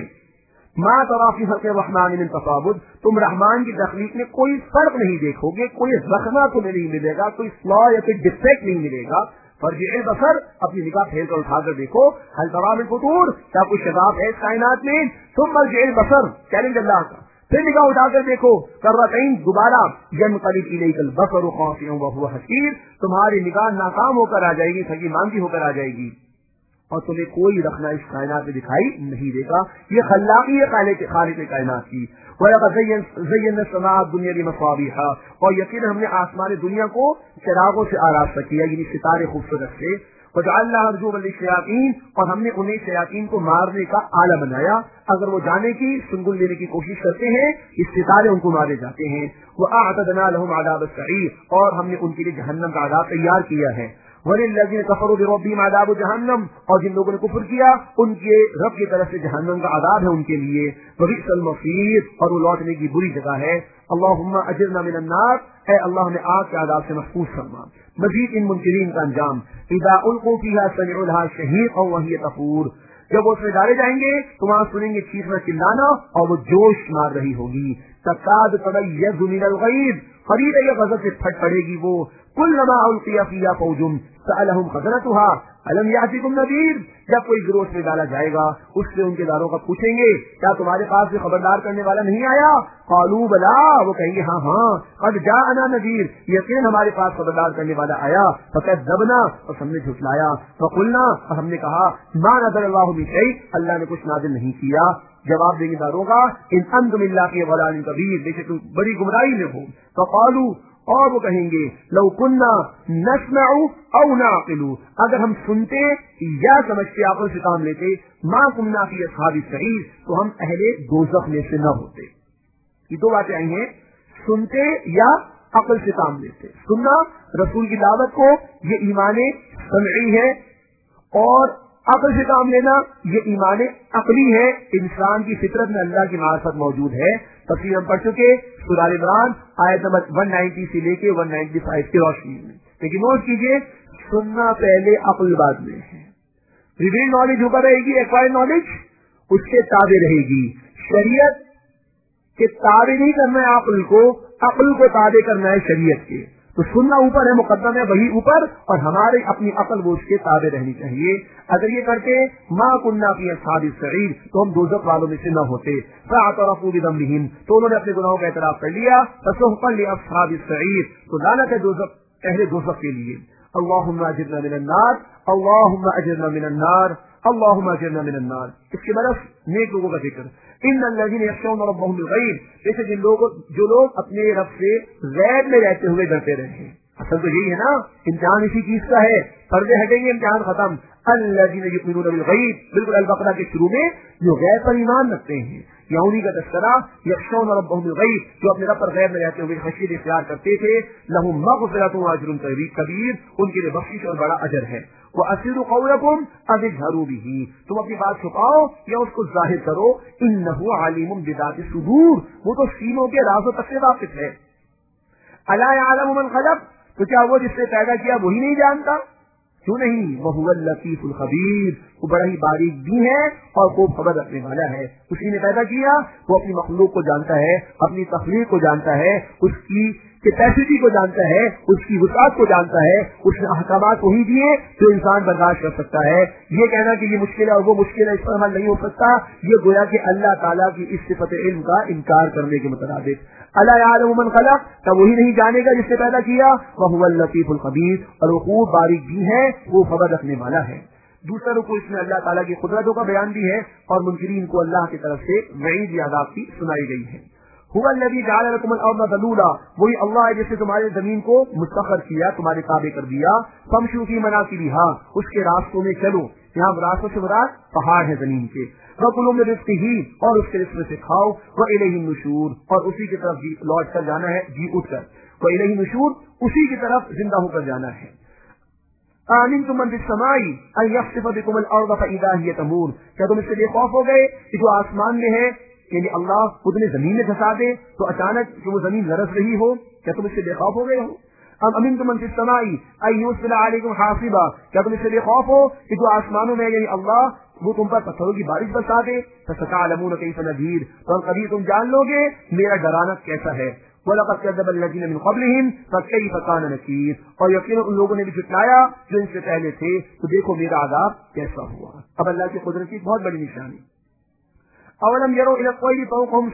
ما تری فی خلق الرحمن من تفاوت، تم رحمان کی تخلیق میں کوئی فرق نہیں دیکھو گے، کوئی رخنا تمہیں نہیں ملے گا، کوئی فلا یا کوئی ڈیفیکٹ نہیں ملے گا۔ فرجع البصر، اپنی نگاہ پھیر کر اٹھا کر دیکھو، هل تری من فطور، کیا کوئی شگاف ہے اس کائنات میں؟ ثم ارجع البصر، چیلنج اللہ کا، پھر نگاہ اٹھا کر دیکھو، کرتین، دوبارہ، ینقلب الیک البصر خاسئا وهو حسیر، تمہاری نگاہ ناکام ہو کر آ جائے گی، تھکی ماندی ہو کر آ جائے گی، اور تمہیں کوئی رکھنا اس کائنات میں دکھائی نہیں دے گا۔ یہ خلاقی ہے خالق کائنات کی۔ وَلَقَدْ زَيَّنَّا السَّمَاءَ الدُّنْيَا بِمَصَابِيحَ، اور یقینا ہم نے آسمان دنیا کو چراغوں سے آراستہ کیا، یعنی ستارے خوبصورت سے۔ وَجَعَلْنَاهَا رُجُومًا لِلشَّيَاطِينِ، اور ہم نے انہیں شیاطین کو مارنے کا آلہ بنایا، اگر وہ جانے کی سنگل لینے کی کوشش کرتے ہیں اس ستارے ان کو مارے جاتے ہیں۔ وَأَعْتَدْنَا لَهُمْ عَذَابَ السَّعِيرِ، اور ہم نے ان کے لیے جہنم کا عذاب تیار کیا ہے۔ وَلِلَّذِينَ كَفَرُوا بِرَبِّهِمْ عَذَابُ جَهَنَّمَ، اور جن لوگوں نے کفر کیا ان کے رب کی طرف سے جہنم کا عذاب ہے ان کے لیے۔ وَبِئْسَ الْمَصِيرُ، اور وہ لوٹنے کی بری جگہ ہے۔ اللہم اجرنا من النار، اے اللہ ہمیں آگ کے عذاب سے محفوظ فرما۔ مزید ان منکرین کا انجام، اذا القوا فیہا سمعوا لها شہیقا وہی تفور، جب وہ اس میں ڈالے جائیں گے تو وہاں سنیں گے چیخنا چلانا اور وہ جوش مار رہی ہوگی۔ تکاد تمیز من الغیظ، قریب یہ غضب سے پھٹ پڑے گی وہ۔ کلما القی فیہا فوج سألہم خزنتها الم یأتکم نذیر، جب کوئی گروہ میں ڈالا جائے گا اس سے ان کے داروں کا پوچھیں گے کیا تمہارے پاس بھی خبردار کرنے والا نہیں آیا؟ قالوا بلا، وہ کہیں گے ہاں ہاں، قد جاءنا نذیر، یقین ہمارے پاس خبردار کرنے والا آیا۔ فکذبنا، اور ہم نے جھٹلایا۔ فقلنا، اور ہم نے کہا ما نزل اللہ من شیء، اللہ نے کچھ نازل نہیں کیا۔ جواب دیں گے داروں کا ان انتم الا فی ضلال کبیر، بے شک تم بڑی گمراہی میں ہو۔ فقالوا، اور وہ کہیں گے لو کننا نسمع او نعقل، اگر ہم سنتے یا سمجھتے عقل سے کام لیتے، ما کننا فی اصحاب السعیر، تو ہم اہل دوزخ میں سے نہ ہوتے۔ یہ دو باتیں آئی ہیں، سنتے یا عقل سے کام لیتے۔ سننا رسول کی دعوت کو، یہ ایمان سمعی ہے، اور عقل سے کام لینا یہ ایمان عقلی ہے، انسان کی فطرت میں اللہ کی معرفت موجود ہے۔ تفسیر ہم پڑھ چکے سورہ ال عمران آیت نمبر ایک سو ننانوے سے لے کے ایک سو پچانوے کی روشنی میں، لیکن نوٹ کیجئے سننا پہلے عقل بعد میں ہے۔ ریویل نالج اوپر رہے گی، ایکوائر نالج اس کے تابع رہے گی۔ شریعت کے تابع نہیں کرنا ہے عقل کو، عقل کو تابع کرنا ہے شریعت کے۔ تو سننا اوپر ہے، مقدم ہے وہی اوپر، اور ہمارے اپنی عقل وہ اس کے تابع رہنی چاہیے. اگر یہ کرتے ما کننا فی اصحاب السعیر تو ہم دوزخ والوں میں سے نہ ہوتے. فاعترفوا بذنبہم تو انہوں نے اپنے گناہوں کا اعتراف کر لیا. فسحقا لاصحاب السعیر تو لعنت ہے دوزخ اہل دوزخ کے لیے. اللہم اجرنا من النار، اللہم اجرنا من النار، اللہم اجرنا من النار. اس کے برعکس نیک لوگوں کا ذکر. ان الذین یخشون ربهم بالغیب، جیسے جن لوگ جو لوگ اپنے رب سے غیب میں رہتے ہوئے ڈرتے رہے ہیں. اصل تو یہی ہے نا، امتحان اسی چیز کا ہے، پردے ہٹیں گے امتحان ختم. الذین یؤمنون بالغیب، بالکل البقرہ کے شروع میں جو غیب پر ایمان رکھتے ہیں، یا انہی کا تذکرہ. یخشون ربهم بالغیب، جو اپنے رب پر غیب میں رہتے ہوئے خشیت اختیار کرتے تھے. لهم مغفرۃ واجر کبیر، ان کے لیے بخشش اور بڑا اجر ہے. وَأَسِرُّوا قَوْلَكُمْ أَوِ اجْهَرُوا بِهِ، تم اپنی بات چھپاؤ یا اس کو ظاہر کرو. إِنَّهُ عَلِيمٌ بِذَاتِ الصُّدُورِ، وہ تو سینوں کے رازوں تک سے واقف ہے. أَلَا يَعْلَمُ مَنْ خَلَقَ، تو کیا وہ جس نے پیدا کیا وہی نہیں جانتا؟ کیوں نہیں؟ وَهُوَ اللَّطِيفُ الْخَبِيرُ، وہ بڑا ہی باریک بھی ہے اور خوب خبر رکھنے والا ہے. اسی نے پیدا کیا، وہ اپنی مخلوق کو جانتا ہے، اپنی تخلیق کو جانتا ہے، اس کی کیپیسٹی کو جانتا ہے، اس کی وسعت کو جانتا ہے. اس نے احکامات وہی دیے جو انسان برداشت کر سکتا ہے. یہ کہنا کہ یہ مشکل ہے اور وہ مشکل ہے اس پر عمل نہیں ہو سکتا، یہ گویا کہ اللہ تعالیٰ کی اس صفت علم کا انکار کرنے کے مطابق. الا یعلم من خلق، تو وہی نہیں جانے گا جس نے پیدا کیا. وهو اللطیف الخبیر، اور وہ خوب باریک بھی ہے، وہ خبر رکھنے والا ہے. دوسرا رکو اس میں اللہ تعالیٰ کی قدرتوں کا بیان بھی ہے اور منکرین کو اللہ کی طرف سے وعید یا عذاب کی سنائی گئی ہے. هو الذی جعل لكم الارض ذلولا، وہی اللہ ہے جس نے تمہاری زمین کو مستقر کیا، تمہارے تابع کر دیا. فامشوا فی مناکبہا، اس کے راستوں میں چلو. یہاں راستوں سے مراد پہاڑ ہے زمین کے. وَكُلُوا مِن رِزْقِهِ، اور اس کے رزق میں سے کھاؤ. وَإِلَيْهِ النُّشُورُ، اور اسی کی طرف جی لوٹ کر جانا ہے، جی اٹھ کر. وَإِلَيْهِ النُّشُورُ، اسی کی طرف زندہ ہو کر جانا ہے. آمنتم من فی السماء ان یخسف بکم الارض فاذا هی تمور، کیا تم اس سے بے خوف ہو گئے کہ جو آسمان میں ہے یعنی اللہ خود نے زمین میں دھسا دے تو اچانک جو وہ زمین لرز رہی ہو، کیا تم اس سے بے خوف ہو گئے ہو؟ ام امنتم من فی السماء ان یرسل علیکم حاصبا، کیا تم اس سے بے خوف ہو کہ جو آسمانوں میں یعنی اللہ وہ تم پر پتھروں کی بارش برسا دے. فستعلمون کیف نذیر، تو کبھی تم جان لو گے میرا ڈرانا کیسا ہے. وَلَقَدْ كَذَّبَ الَّذِينَ مِنْ قَبْلِهِمْ فَكَيْفَ كَانَ نَكِيرِ، اور یقینا ان لوگوں نے بھی جھٹلایا جو ان سے پہلے تھے، تو دیکھو میرا عذاب کیسا ہوا. اب اللہ کی قدرت کی بہت بڑی نشانی. اولم يروا الى الطير فوقهم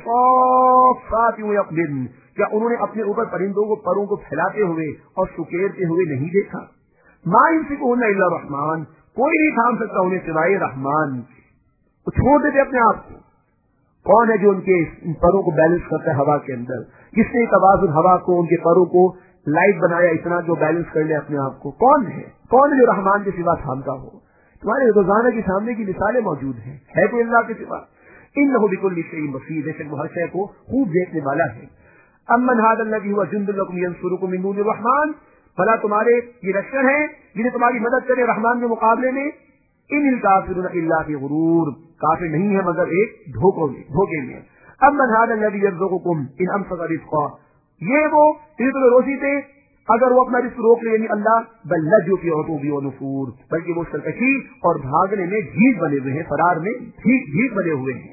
صافات ويقبضن، کیا انہوں نے اپنے اوپر پرندوں کو پروں کو پھیلاتے ہوئے اور سکیرتے ہوئے نہیں دیکھا؟ ما يمسكهن الا الرحمن، کوئی نہیں تھام سکتا انہیں سوائے رحمان. وہ چھوڑ دیتے اپنے آپ کو. کون ہے جو ان کے پروں کو بیلنس کرتا ہے ہوا کے اندر؟ کس نے توازن ہوا کو، ان کے پروں کو لائٹ بنایا اتنا جو بیلنس کر لے اپنے آپ کو؟ کون ہے؟ کون ہے جو رحمان کے سوا تھامتا ہو؟ تمہارے روزانہ کے سامنے کی مثالیں موجود ہیں. ہے کوئی اللہ کے سوا؟ انہ بکل شیء بصیر، بے شک وہ ہر شے کو خوب دیکھنے والا ہے. امن ھذا الذی هو جند لکم ینصرکم من دون الرحمن، بھلا تمہارے یہ لشکر ہیں جنہیں تمہاری مدد کرے رحمان کے مقابلے میں. ان الکافرون الا فی غرور، کافر نہیں ہے مگر ایک دھوکے میں دھوکے میں. امن ھذا الذی یرزقکم ان امسک رزقا، یہ وہ جنہیں تمہیں روزی دے اگر وہ اپنا رزق روک لے یعنی اللہ. بل لجوا فی عتوب و نفور، بلکہ وہ سرکشی اور بھاگنے میں ڈھیٹ بنے ہوئے ہیں، فرار میں ڈھیٹ ڈھیٹ بنے ہوئے ہیں.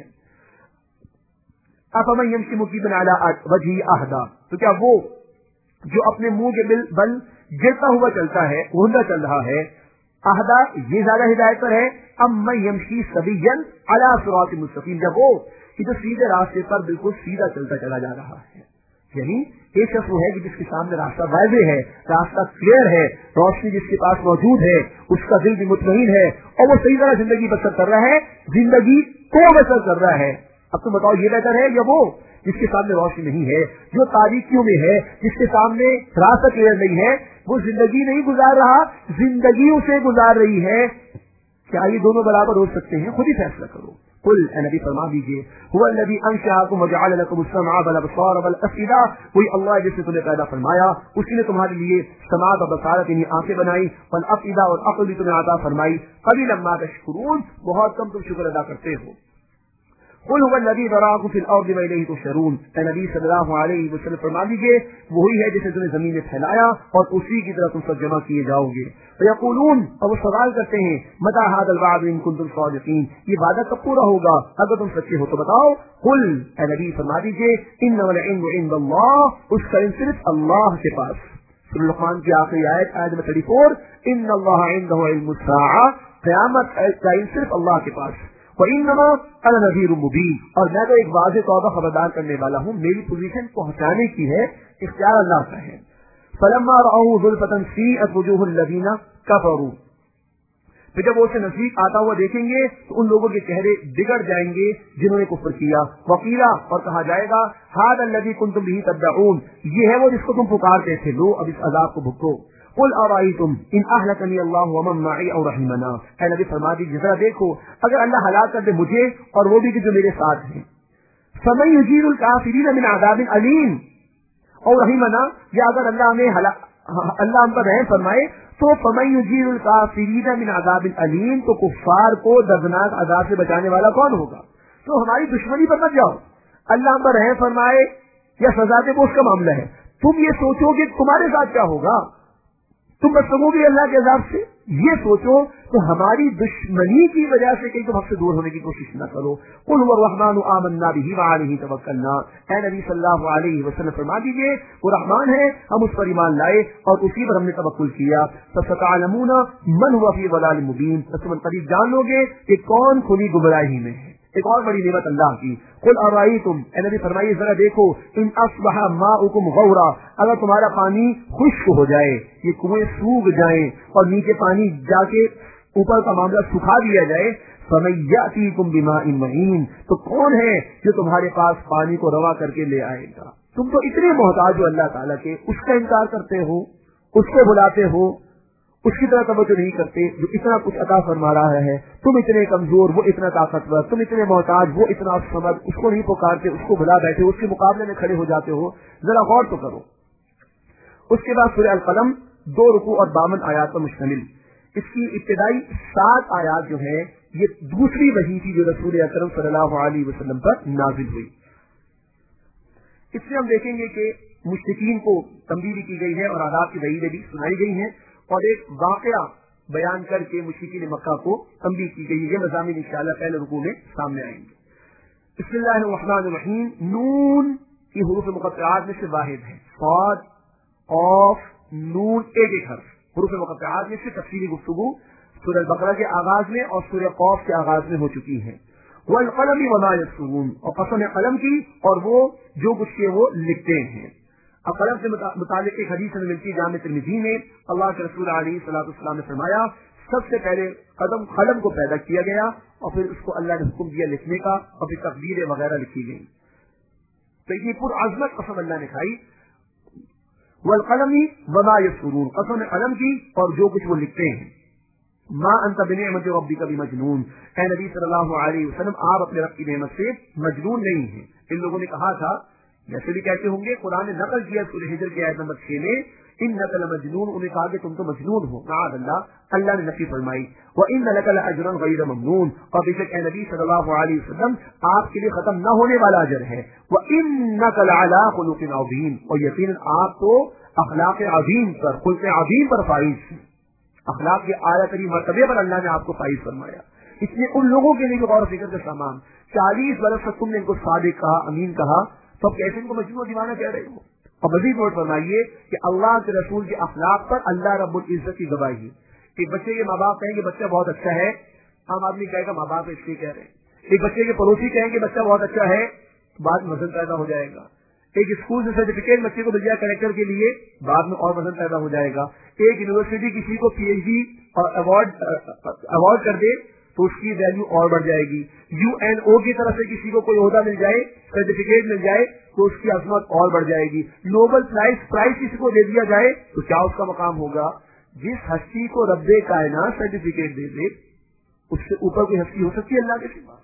افمن یمشی مکبا علی وجهه اهدی، تو کیا وہ جو اپنے منہ کے بل بل گرتا ہوا چلتا ہے، اوندا چل رہا ہے، اہدا یہ زیادہ ہدایت پر ہے. امن یمشی سویا علی صراط مستقیم، جب وہ کہ جو سیدھے راستے پر بالکل سیدھا چلتا چلا جا رہا ہے. یعنی ایک شخص وہ ہے کہ جس کے سامنے راستہ واضح ہے، راستہ کلیئر ہے، روشنی جس کے پاس موجود ہے، اس کا دل بھی مطمئن ہے اور وہ صحیح طرح زندگی بسر کر رہا ہے، زندگی کو بسر کر رہا ہے. اب تم بتاؤ یہ بہتر ہے یا وہ جس کے سامنے روشنی نہیں ہے، جو تاریکیوں میں ہے، جس کے سامنے راستہ کلیئر نہیں ہے، وہ زندگی نہیں گزار رہا، زندگی اسے گزار رہی ہے. کیا یہ دونوں برابر ہو سکتے ہیں؟ خود ہی فیصلہ کرو. قل اے نبی فرما دیجیے، هو الذی انشأکم وجعل لکم السمع والابصار والافئدہ، وہی اللہ جس نے تمہیں پیدا فرمایا، اسی نے تمہارے لیے سماعت اور بصارت یعنی آنکھیں بنائی، والافئدہ اور عقل بھی تمہیں عطا فرمائی. قلیلا ما تشکرون، بہت کم تم شکر ادا کرتے ہو. قل هو الذی ذراکم فی الارض والیہ تحشرون، اے نبی صلی اللہ علیہ وسلم فرما دیجیے وہی ہے جس نے تمہیں زمین میں پھیلایا اور اسی کی طرف تم سب جمع کیے جاؤ گے. فیقولون، اور وہ سوال کرتے ہیں، متی ھذا الوعد ان کنتم صادقین، یہ وعدہ کب پورا ہوگا اگر تم سچے ہو تو بتاؤ. قل اے نبی فرما دیجیے انما العلم عند اللہ، اس کا علم صرف اللہ کے پاس. سورہ لقمان کی آخری آیت آیت نمبر تھرٹی فور، ان اللہ عنده علم الساعہ، قیامت کا علم صرف اللہ کے پاس، وانما انا نذیر مبین، اور میں تو ایک واضح طور پر خبردار کرنے والا ہوں، میری پوزیشن پہنچانے کی ہے، اختیار اللہ کا ہے۔ فلما رأوا زلفة سیئت وجوہ الذین کفروا، پھر جب وہ اسے نزدیک آتا ہوا دیکھیں گے تو ان لوگوں کے چہرے بگڑ جائیں گے جنہوں نے کفر کیا۔ وقیلا، اور کہا جائے گا، ھذا الذی کنتم بہ تدعون، یہ ہے وہ جس کو تم پکارتے تھے، لو اب اس عذاب کو بھگتو۔ قل ارأیتم ان اہلکنی اللہ ومن معی او رحمنا، اے نبی فرما دیجیے ذرا دیکھو اگر اللہ ہلاک کر دے مجھے اور وہ بھی جو میرے ساتھ ہیں، فمن یجیر الکافرین من عذاب علیم اور رحمنا، یا اگر اللہ ہمیں اللہ ہم پر رحم فرمائے تو فمن یجیر الکافرین من عذاب علیم، تو کفار کو دردناک عذاب سے بچانے والا کون ہوگا؟ تو ہماری دشمنی پر مت جاؤ، اللہ ہم پر رحم فرمائے یا سزا دے وہ اس کا معاملہ ہے، تم یہ سوچو کہ تمہارے ساتھ کیا ہوگا، تم بس سکو گے اللہ کے عذاب سے، یہ سوچو تو ہماری دشمنی کی وجہ سے کہیں تم ہم سے دور ہونے کی کوشش نہ کرو۔ قل هو الرحمن آمنا به وعلیہ توکلنا، اے نبی صلی اللہ علیہ وسلم فرما دیجیے وہ رحمان ہے، ہم اس پر ایمان لائے اور اسی پر ہم نے توکل کیا۔ فستعلمون من هو فی ضلال مبین، تم قریب جان لو گے کہ کون کھلی گمراہی میں ہے۔ ایک اور بڑی نعمت اللہ کی، قل ارائیتم، اے نبی فرمائیے ذرا دیکھو، ان اصبح ماؤکم غورا، اگر تمہارا پانی خشک ہو جائے، یہ کنویں سوکھ جائیں اور نیچے پانی جا کے اوپر کا معاملہ سکھا دیا جائے، فمن یأتیکم بماء معین، تو کون ہے جو تمہارے پاس پانی کو روا کر کے لے آئے گا؟ تم تو اتنے محتاج ہو اللہ تعالیٰ کے، اس کا انکار کرتے ہو، اس کو بلاتے ہو، اس کی طرح توجہ نہیں کرتے جو اتنا کچھ عطا فرما رہا ہے، تم اتنے کمزور وہ اتنا طاقتور، تم اتنے محتاج وہ اتنا سمجھ، اس کو نہیں پکارتے، اس کو بلا بیٹھے، اس کے مقابلے میں کھڑے ہو جاتے ہو، ذرا غور تو کرو۔ اس کے بعد سورہ القلم دو رکوع اور باون آیات پر مشتمل، اس کی ابتدائی سات آیات جو ہے یہ دوسری وحی تھی جو رسول اکرم صلی اللہ علیہ وسلم پر نازل ہوئی۔ اس سے ہم دیکھیں گے کہ مشرکین کو تنبیہ بھی کی گئی ہے اور آداب کی وعیدیں بھی سنائی گئی ہیں، اور ایک واقعہ بیان کر کے مشرکین مکہ کو تنبیہ کی گئی ہے۔ یہ مضامین انشاءاللہ پہلے رکوع میں سامنے آئیں گے۔ بسم اللہ الرحمن الرحیم، نون کی حروف مقطعات میں سے واحد ہے، صاد، قاف، نون، ایک ایک حرف حروف مقطعات میں سے تفصیلی گفتگو سورہ البقرہ کے آغاز میں اور سورہ قاف کے آغاز میں ہو چکی ہے۔ والقلم وما یسطرون، اور قسم قلم کی اور وہ جو کچھ کے وہ لکھتے ہیں۔ اب قلم سے متعلق ایک حدیث میں ملتی جامع ترمذی میں اللہ کے رسول علیہ الصلوۃ والسلام نے فرمایا سب سے پہلے قدم قلم کو پیدا کیا گیا اور پھر اس کو اللہ نے حکم دیا لکھنے کا اور پھر تقدیریں وغیرہ لکھی گئی۔ تو یہ پر عظمت قسم اللہ نے کھائی، والقلم وما یسطرون، قسم قلم کی اور جو کچھ وہ لکھتے ہیں۔ ما انت بنعمت ربک بمجنون، اے نبی صلی اللہ علیہ وسلم آپ اپنے رب کی نعمت سے مجنون نہیں ہیں۔ ان لوگوں نے کہا تھا، جیسے بھی کہتے ہوں گے، قرآن نے نقل کیا سورہ ہجر کی آیت نمبر چھ میں، انک لمجنون، انہیں کہا کہ تم تو مجنون ہو، معاذ اللہ، اللہ نے نفی فرمائی۔ وان لک لاجرا غیر ممنون، اور بے شک اے نبی صلی اللہ علیہ وسلم آپ کے لیے ختم نہ ہونے والا اجر ہے۔ وانک لعلی خلق عظیم، اور یقینا آپ تو اخلاق عظیم پر، خلق عظیم پر فائز، اخلاق کے اعلیٰ ترین مرتبے پر اللہ نے آپ کو فائز فرمایا۔ اس نے ان لوگوں کے لیے غور و فکر کا سامان، چالیس برس تک تم نے ان کو صادق کہا، امین کہا، تو اب کیسے ان کو مجنون و دیوانہ کہہ رہے ہو؟ اور مزید نوٹ فرمائیے کہ اللہ کے رسول کے اخلاق پر اللہ رب العزت کی گواہی، ایک بچے کے ماں باپ کہیں گے بچہ بہت اچھا ہے، عام آدمی کہے گا ماں باپ اس لیے کہہ رہے ہیں۔ ایک بچے کے پڑوسی کہیں گے بچہ بہت اچھا ہے، بعد میں وزن پیدا ہو جائے گا۔ ایک اسکول سے سرٹیفکیٹ بچے کو مل جائے کریکٹر کے لیے، بعد میں اور وزن پیدا ہو جائے گا۔ ایک یونیورسٹی کسی کو پی ایچ ڈی اور ایوارڈ ایوارڈ کر دے تو اس کی ویلیو اور بڑھ جائے گی۔ یو این او کی طرف سے کسی کو کوئی عہدہ مل جائے، سرٹیفکیٹ مل جائے تو اس کی عظمت اور بڑھ جائے گی۔ نوبل پرائز پرائز کسی کو دے دیا جائے تو کیا اس کا مقام ہوگا؟ جس ہستی کو رب کائنات سرٹیفکیٹ دے دے اس سے اوپر کوئی ہستی ہو سکتی ہے اللہ کے سوا؟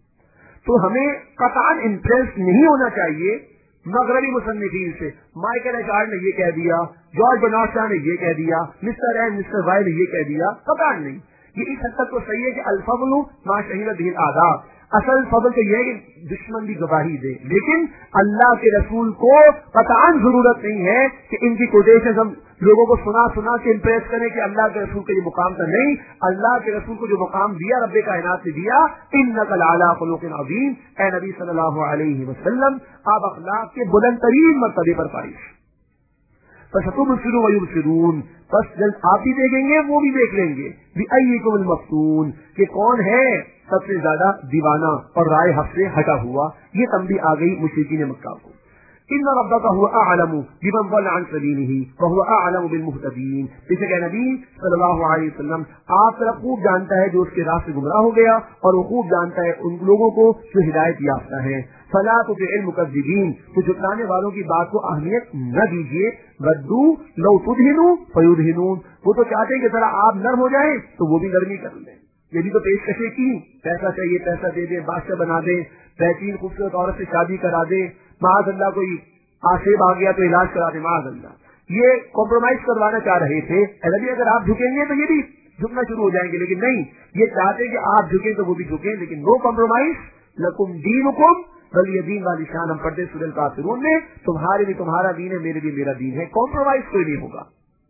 تو ہمیں قطعاً امپریس نہیں ہونا چاہیے مغربی مصنفین سے۔ مائیکل ایچارڈ نے یہ کہہ دیا، جارج برنارڈ شاہ نے یہ کہہ دیا، مسٹر این مسٹر وائی نے یہ کہہ دیا، قطعاً نہیں۔ یہ اس حد تک تو صحیح ہے کہ الفضل ما شہد به الاعداء، اصل فضل تو یہ ہے کہ دشمن بھی گواہی دے، لیکن اللہ کے رسول کو قطعاً ضرورت نہیں ہے کہ ان کی کوٹیشن ہم لوگوں کو سنا سنا کے امپریس کریں کہ اللہ کے رسول کا یہ مقام تھا۔ نہیں، اللہ کے رسول کو جو مقام دیا رب کائنات نے دیا، انک لعلی خلق عظیم، اے نبی صلی اللہ علیہ وسلم آپ اخلاق کے بلند ترین مرتبے پر فائز۔ फसतुबसिरू व युबसिरून, बस जल्द आप भी देखेंगे वो भी देख लेंगे। बिअय्यिकुमुल मफ्तून, कि कौन है सबसे ज्यादा दीवाना और राय हक से हटा हुआ। ये तंबी आ गई मुशरिकीन मक्का को। इन्ना रब्बका हुवा अअलमु बिमन ज़ल्ल अन सबीलिही व हुवा अअलमु बिल मुहतदीन। बेशक नबी सल्लल्लाहु अलैहि वसल्लम आप तरफ खूब जानता है जो उसके रास्ते गुमराह हो गया, और वो खूब जानता है उन लोगों को जो हिदायत याफ्ता है। फला तुतिअल मुकज़्ज़िबीन, तो जुटलाने वालों की बात को अहमियत न दीजिए। वद्दू लौ तुदहिनु फयुदहिनून, वो तो चाहते हैं कि जरा आप नर्म हो जाएं तो वो भी नरमी कर लें। ये भी तो पेशकशें की, पैसा चाहिए पैसा दे दे, बादशाह बना दे, बेहतरीन खूबसूरत औरत से शादी करा दे, माज़ अल्लाह कोई आसेब आ गया तो इलाज करा दे, माज़ अल्लाह। ये कॉम्प्रोमाइज करवाना चाह रहे थे। अभी अगर आप झुकेंगे तो ये भी झुकना शुरू हो जाएंगे, लेकिन नहीं, ये चाहते कि आप झुकें तो वो भी झुकें, लेकिन नो कॉम्प्रोमाइज, लकुम दीनुकुम वलिय दीन वाली शान हम पढ़ते सूरह काफिरून में, तुम्हारे भी तुम्हारा दीन है, मेरे भी मेरा दीन है, कॉम्प्रोमाइज कोई नहीं होगा।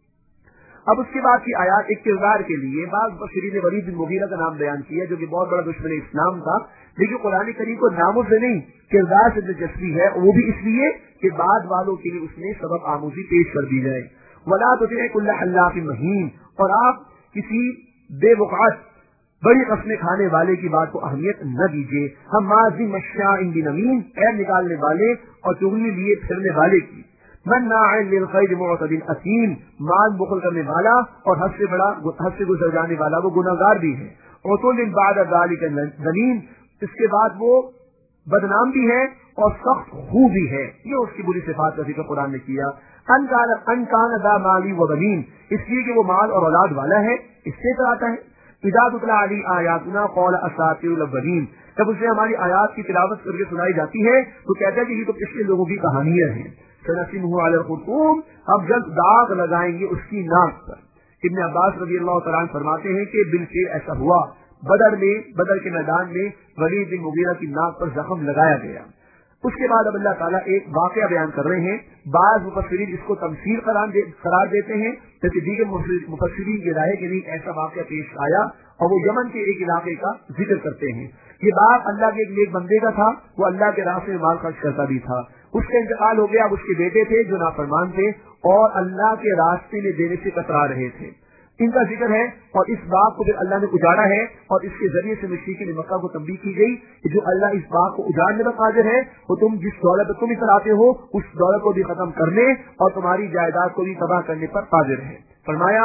अब उसके बाद की आयात एक किरदार के लिए बाज़ मुफस्सिरीन ने वलीद बिन मुगीरा का नाम बयान किया, जो कि बहुत बड़ा दुश्मन इस्लाम था। देखिए कुरान करीम को नामों से नहीं किरदार से दिलचस्पी है, वो भी इसलिए कि बाद वालों के लिए उसमें सबक आमूजी पेश कर दी जाए। वला तुतिअ कुल्ल हल्लाफिन महीन, और आप किसी बेवक़ात बड़ी कसमें खाने वाले की बात को अहमियत न दीजिए। हम माज़ी मश्शाइन बिनमीम, ऐब निकालने वाले और चुगली लिए फिरने वाले की। मन्नाअन लिलखैर मुअतदिन असीम, माल बुखल करने वाला और हद से बड़ा हद से गुजर जाने वाला वो गुनाहगार भी है। उतुल्लिन बाद ज़ालिका ज़नीम, इसके बाद वो बदनाम भी है और सख्त खूब भी है। ये उसकी बुरी सिफात का जिक्र कुरान ने किया। अनकान अनकान दा माली व बनीन, इसलिए कि वो माल और औलाद वाला है, इससे तो आता है। इज़ा तुतला अलैहि आयातुना क़ाल असातिरुल अव्वलीन, जब उसे हमारी आयात की तिलावत करके सुनाई जाती है तो कहता है कि ये तो पिछले लोगों की कहानियां हैं। सनसिमुहु अलल खुर्तूम, अब जल्द दाग लगाएंगे उसकी नाक पर। इब्न अब्बास रज़ी अल्लाह तआला अन्हु फरमाते हैं कि बिल्कुल ऐसा हुआ। बदर में बदर के मैदान में वलीद बिन मुगीरा की नाक पर जख्म लगाया गया। उसके बाद अब अल्लाह ताला एक वाकया बयान कर रहे हैं। बाज़ मुफस्सिरीन इसको तमसील करार दे, करार देते हैं, जबकि दीगर मुफस्सिरीन की राय के लिए ऐसा वाकया पेश आया और वो यमन के एक इलाके का जिक्र करते हैं। ये बाप अल्लाह के एक नेक बंदे का था, वो अल्लाह के रास्ते में माल खर्च करता भी था। उसका इंतकाल हो गया। अब उसके बेटे थे जो नाफरमान थे और अल्लाह के रास्ते में देने से कतरा रहे थे। इनका जिक्र है और इस बात को फिर अल्लाह ने उजाड़ा है और इसके जरिए से मुशरिकीन मक्का को तंबीह की गई कि जो अल्लाह इस बात को उजाड़ने पर कादिर है, वो तुम जिस दौलत पर तुम इतराते हो उस दौलत को भी खत्म करने और तुम्हारी जायदाद को भी तबाह करने पर कादिर है। फरमाया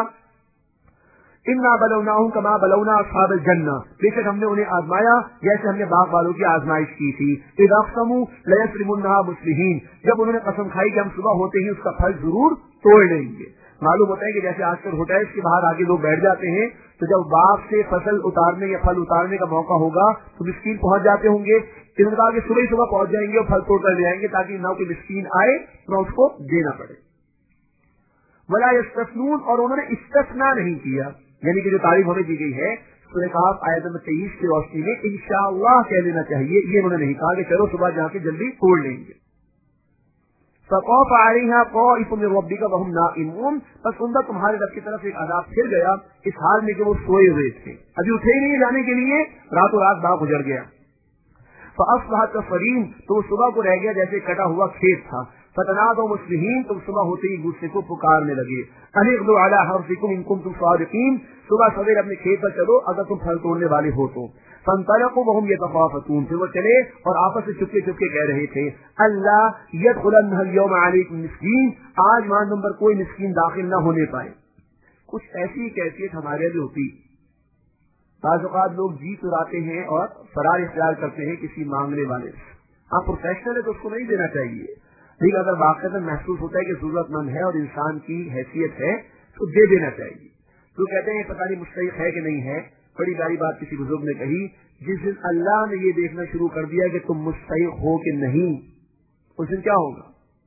इन्ना बलौनाहुम कमा बलौना अस्हाबल जन्ना, बेशक हमने उन्हें आजमाया जैसे हमने बाग वालों की आजमाइश की थी। इज़ अक़समू लयस्रिमुन्नहा मुस्लिहीन, जब उन्होंने कसम खाई कि हम सुबह होते ही उसका फल जरूर तोड़ लेंगे। मालूम होता है कि जैसे आजकल होटल्स के बाहर आगे लोग बैठ जाते हैं, तो जब बाग से फसल उतारने या फल उतारने का मौका होगा तो मिस्कीन पहुंच जाते होंगे। इन्होंने कहा कि सुबह ही सुबह पहुंच जाएंगे और फल तोड़ कर ले आएंगे ताकि ना कोई मिस्कीन आए ना उसको देना पड़े। वला यस्तस्नून, और उन्होंने इस्तिस्ना नहीं किया, यानी कि जो तारीफ हमें दी गई है सूरह कहफ आयत नंबर तेईस की रोशनी में इंशाअल्लाह कह लेना चाहिए, ये उन्होंने नहीं कहा कि चलो सुबह जाके जल्दी तोड़ लेंगे। फ़क़ाफ़ अलैहा क़ाइफ़ुम मिन रब्बिका वहुम नाइमून, बस उनका तुम्हारे रब की तरफ एक अज़ाब फिर गया इस हाल में कि वो सोए हुए थे, अभी उठे ही नहीं जाने के लिए, रातों रात बाग गुजर गया। फ़अस्बहत कफ़रीन, तो वो सुबह को रह गया जैसे कटा हुआ खेत था। फ़तनादौ मुस्बिहीन, तुम सुबह होते ही एक दूसरे को पुकारने लगे। अनिग़दू अला हर्सिकुम इन कुंतुम सादिक़ीन, सुबह सवेरे अपने खेत पर चलो अगर तुम फल तोड़ने वाले हो तो। फंतलक़ू वहुम यतख़ाफ़तून, फिर वो चले और आपस में चुपके चुपके कह रहे थे अल्लाह यदख़ुलन्नल यौम अलैकुम मिस्कीन, आज मान तुम पर कोई मिस्कीन दाखिल न होने पाए। कुछ ऐसी कैफियत हमारे लिए होती। बाज़ औक़ात लोग जी चुराते हैं और फरार इख्तियार करते हैं किसी मांगने वाले से। आप प्रोफेशनल है तो उसको नहीं देना चाहिए, लेकिन अगर वाक़ई महसूस होता है कि जरूरतमंद है और इंसान की हैसियत है तो दे देना चाहिए। तो कहते हैं पता नहीं मुस्तहिक़ है कि नहीं है। बड़ी प्यारी बात किसी बुजुर्ग ने कही, जिस दिन अल्लाह ने ये देखना शुरू कर दिया कि तुम मुस्तहिक़ हो कि नहीं, उस दिन क्या होगा।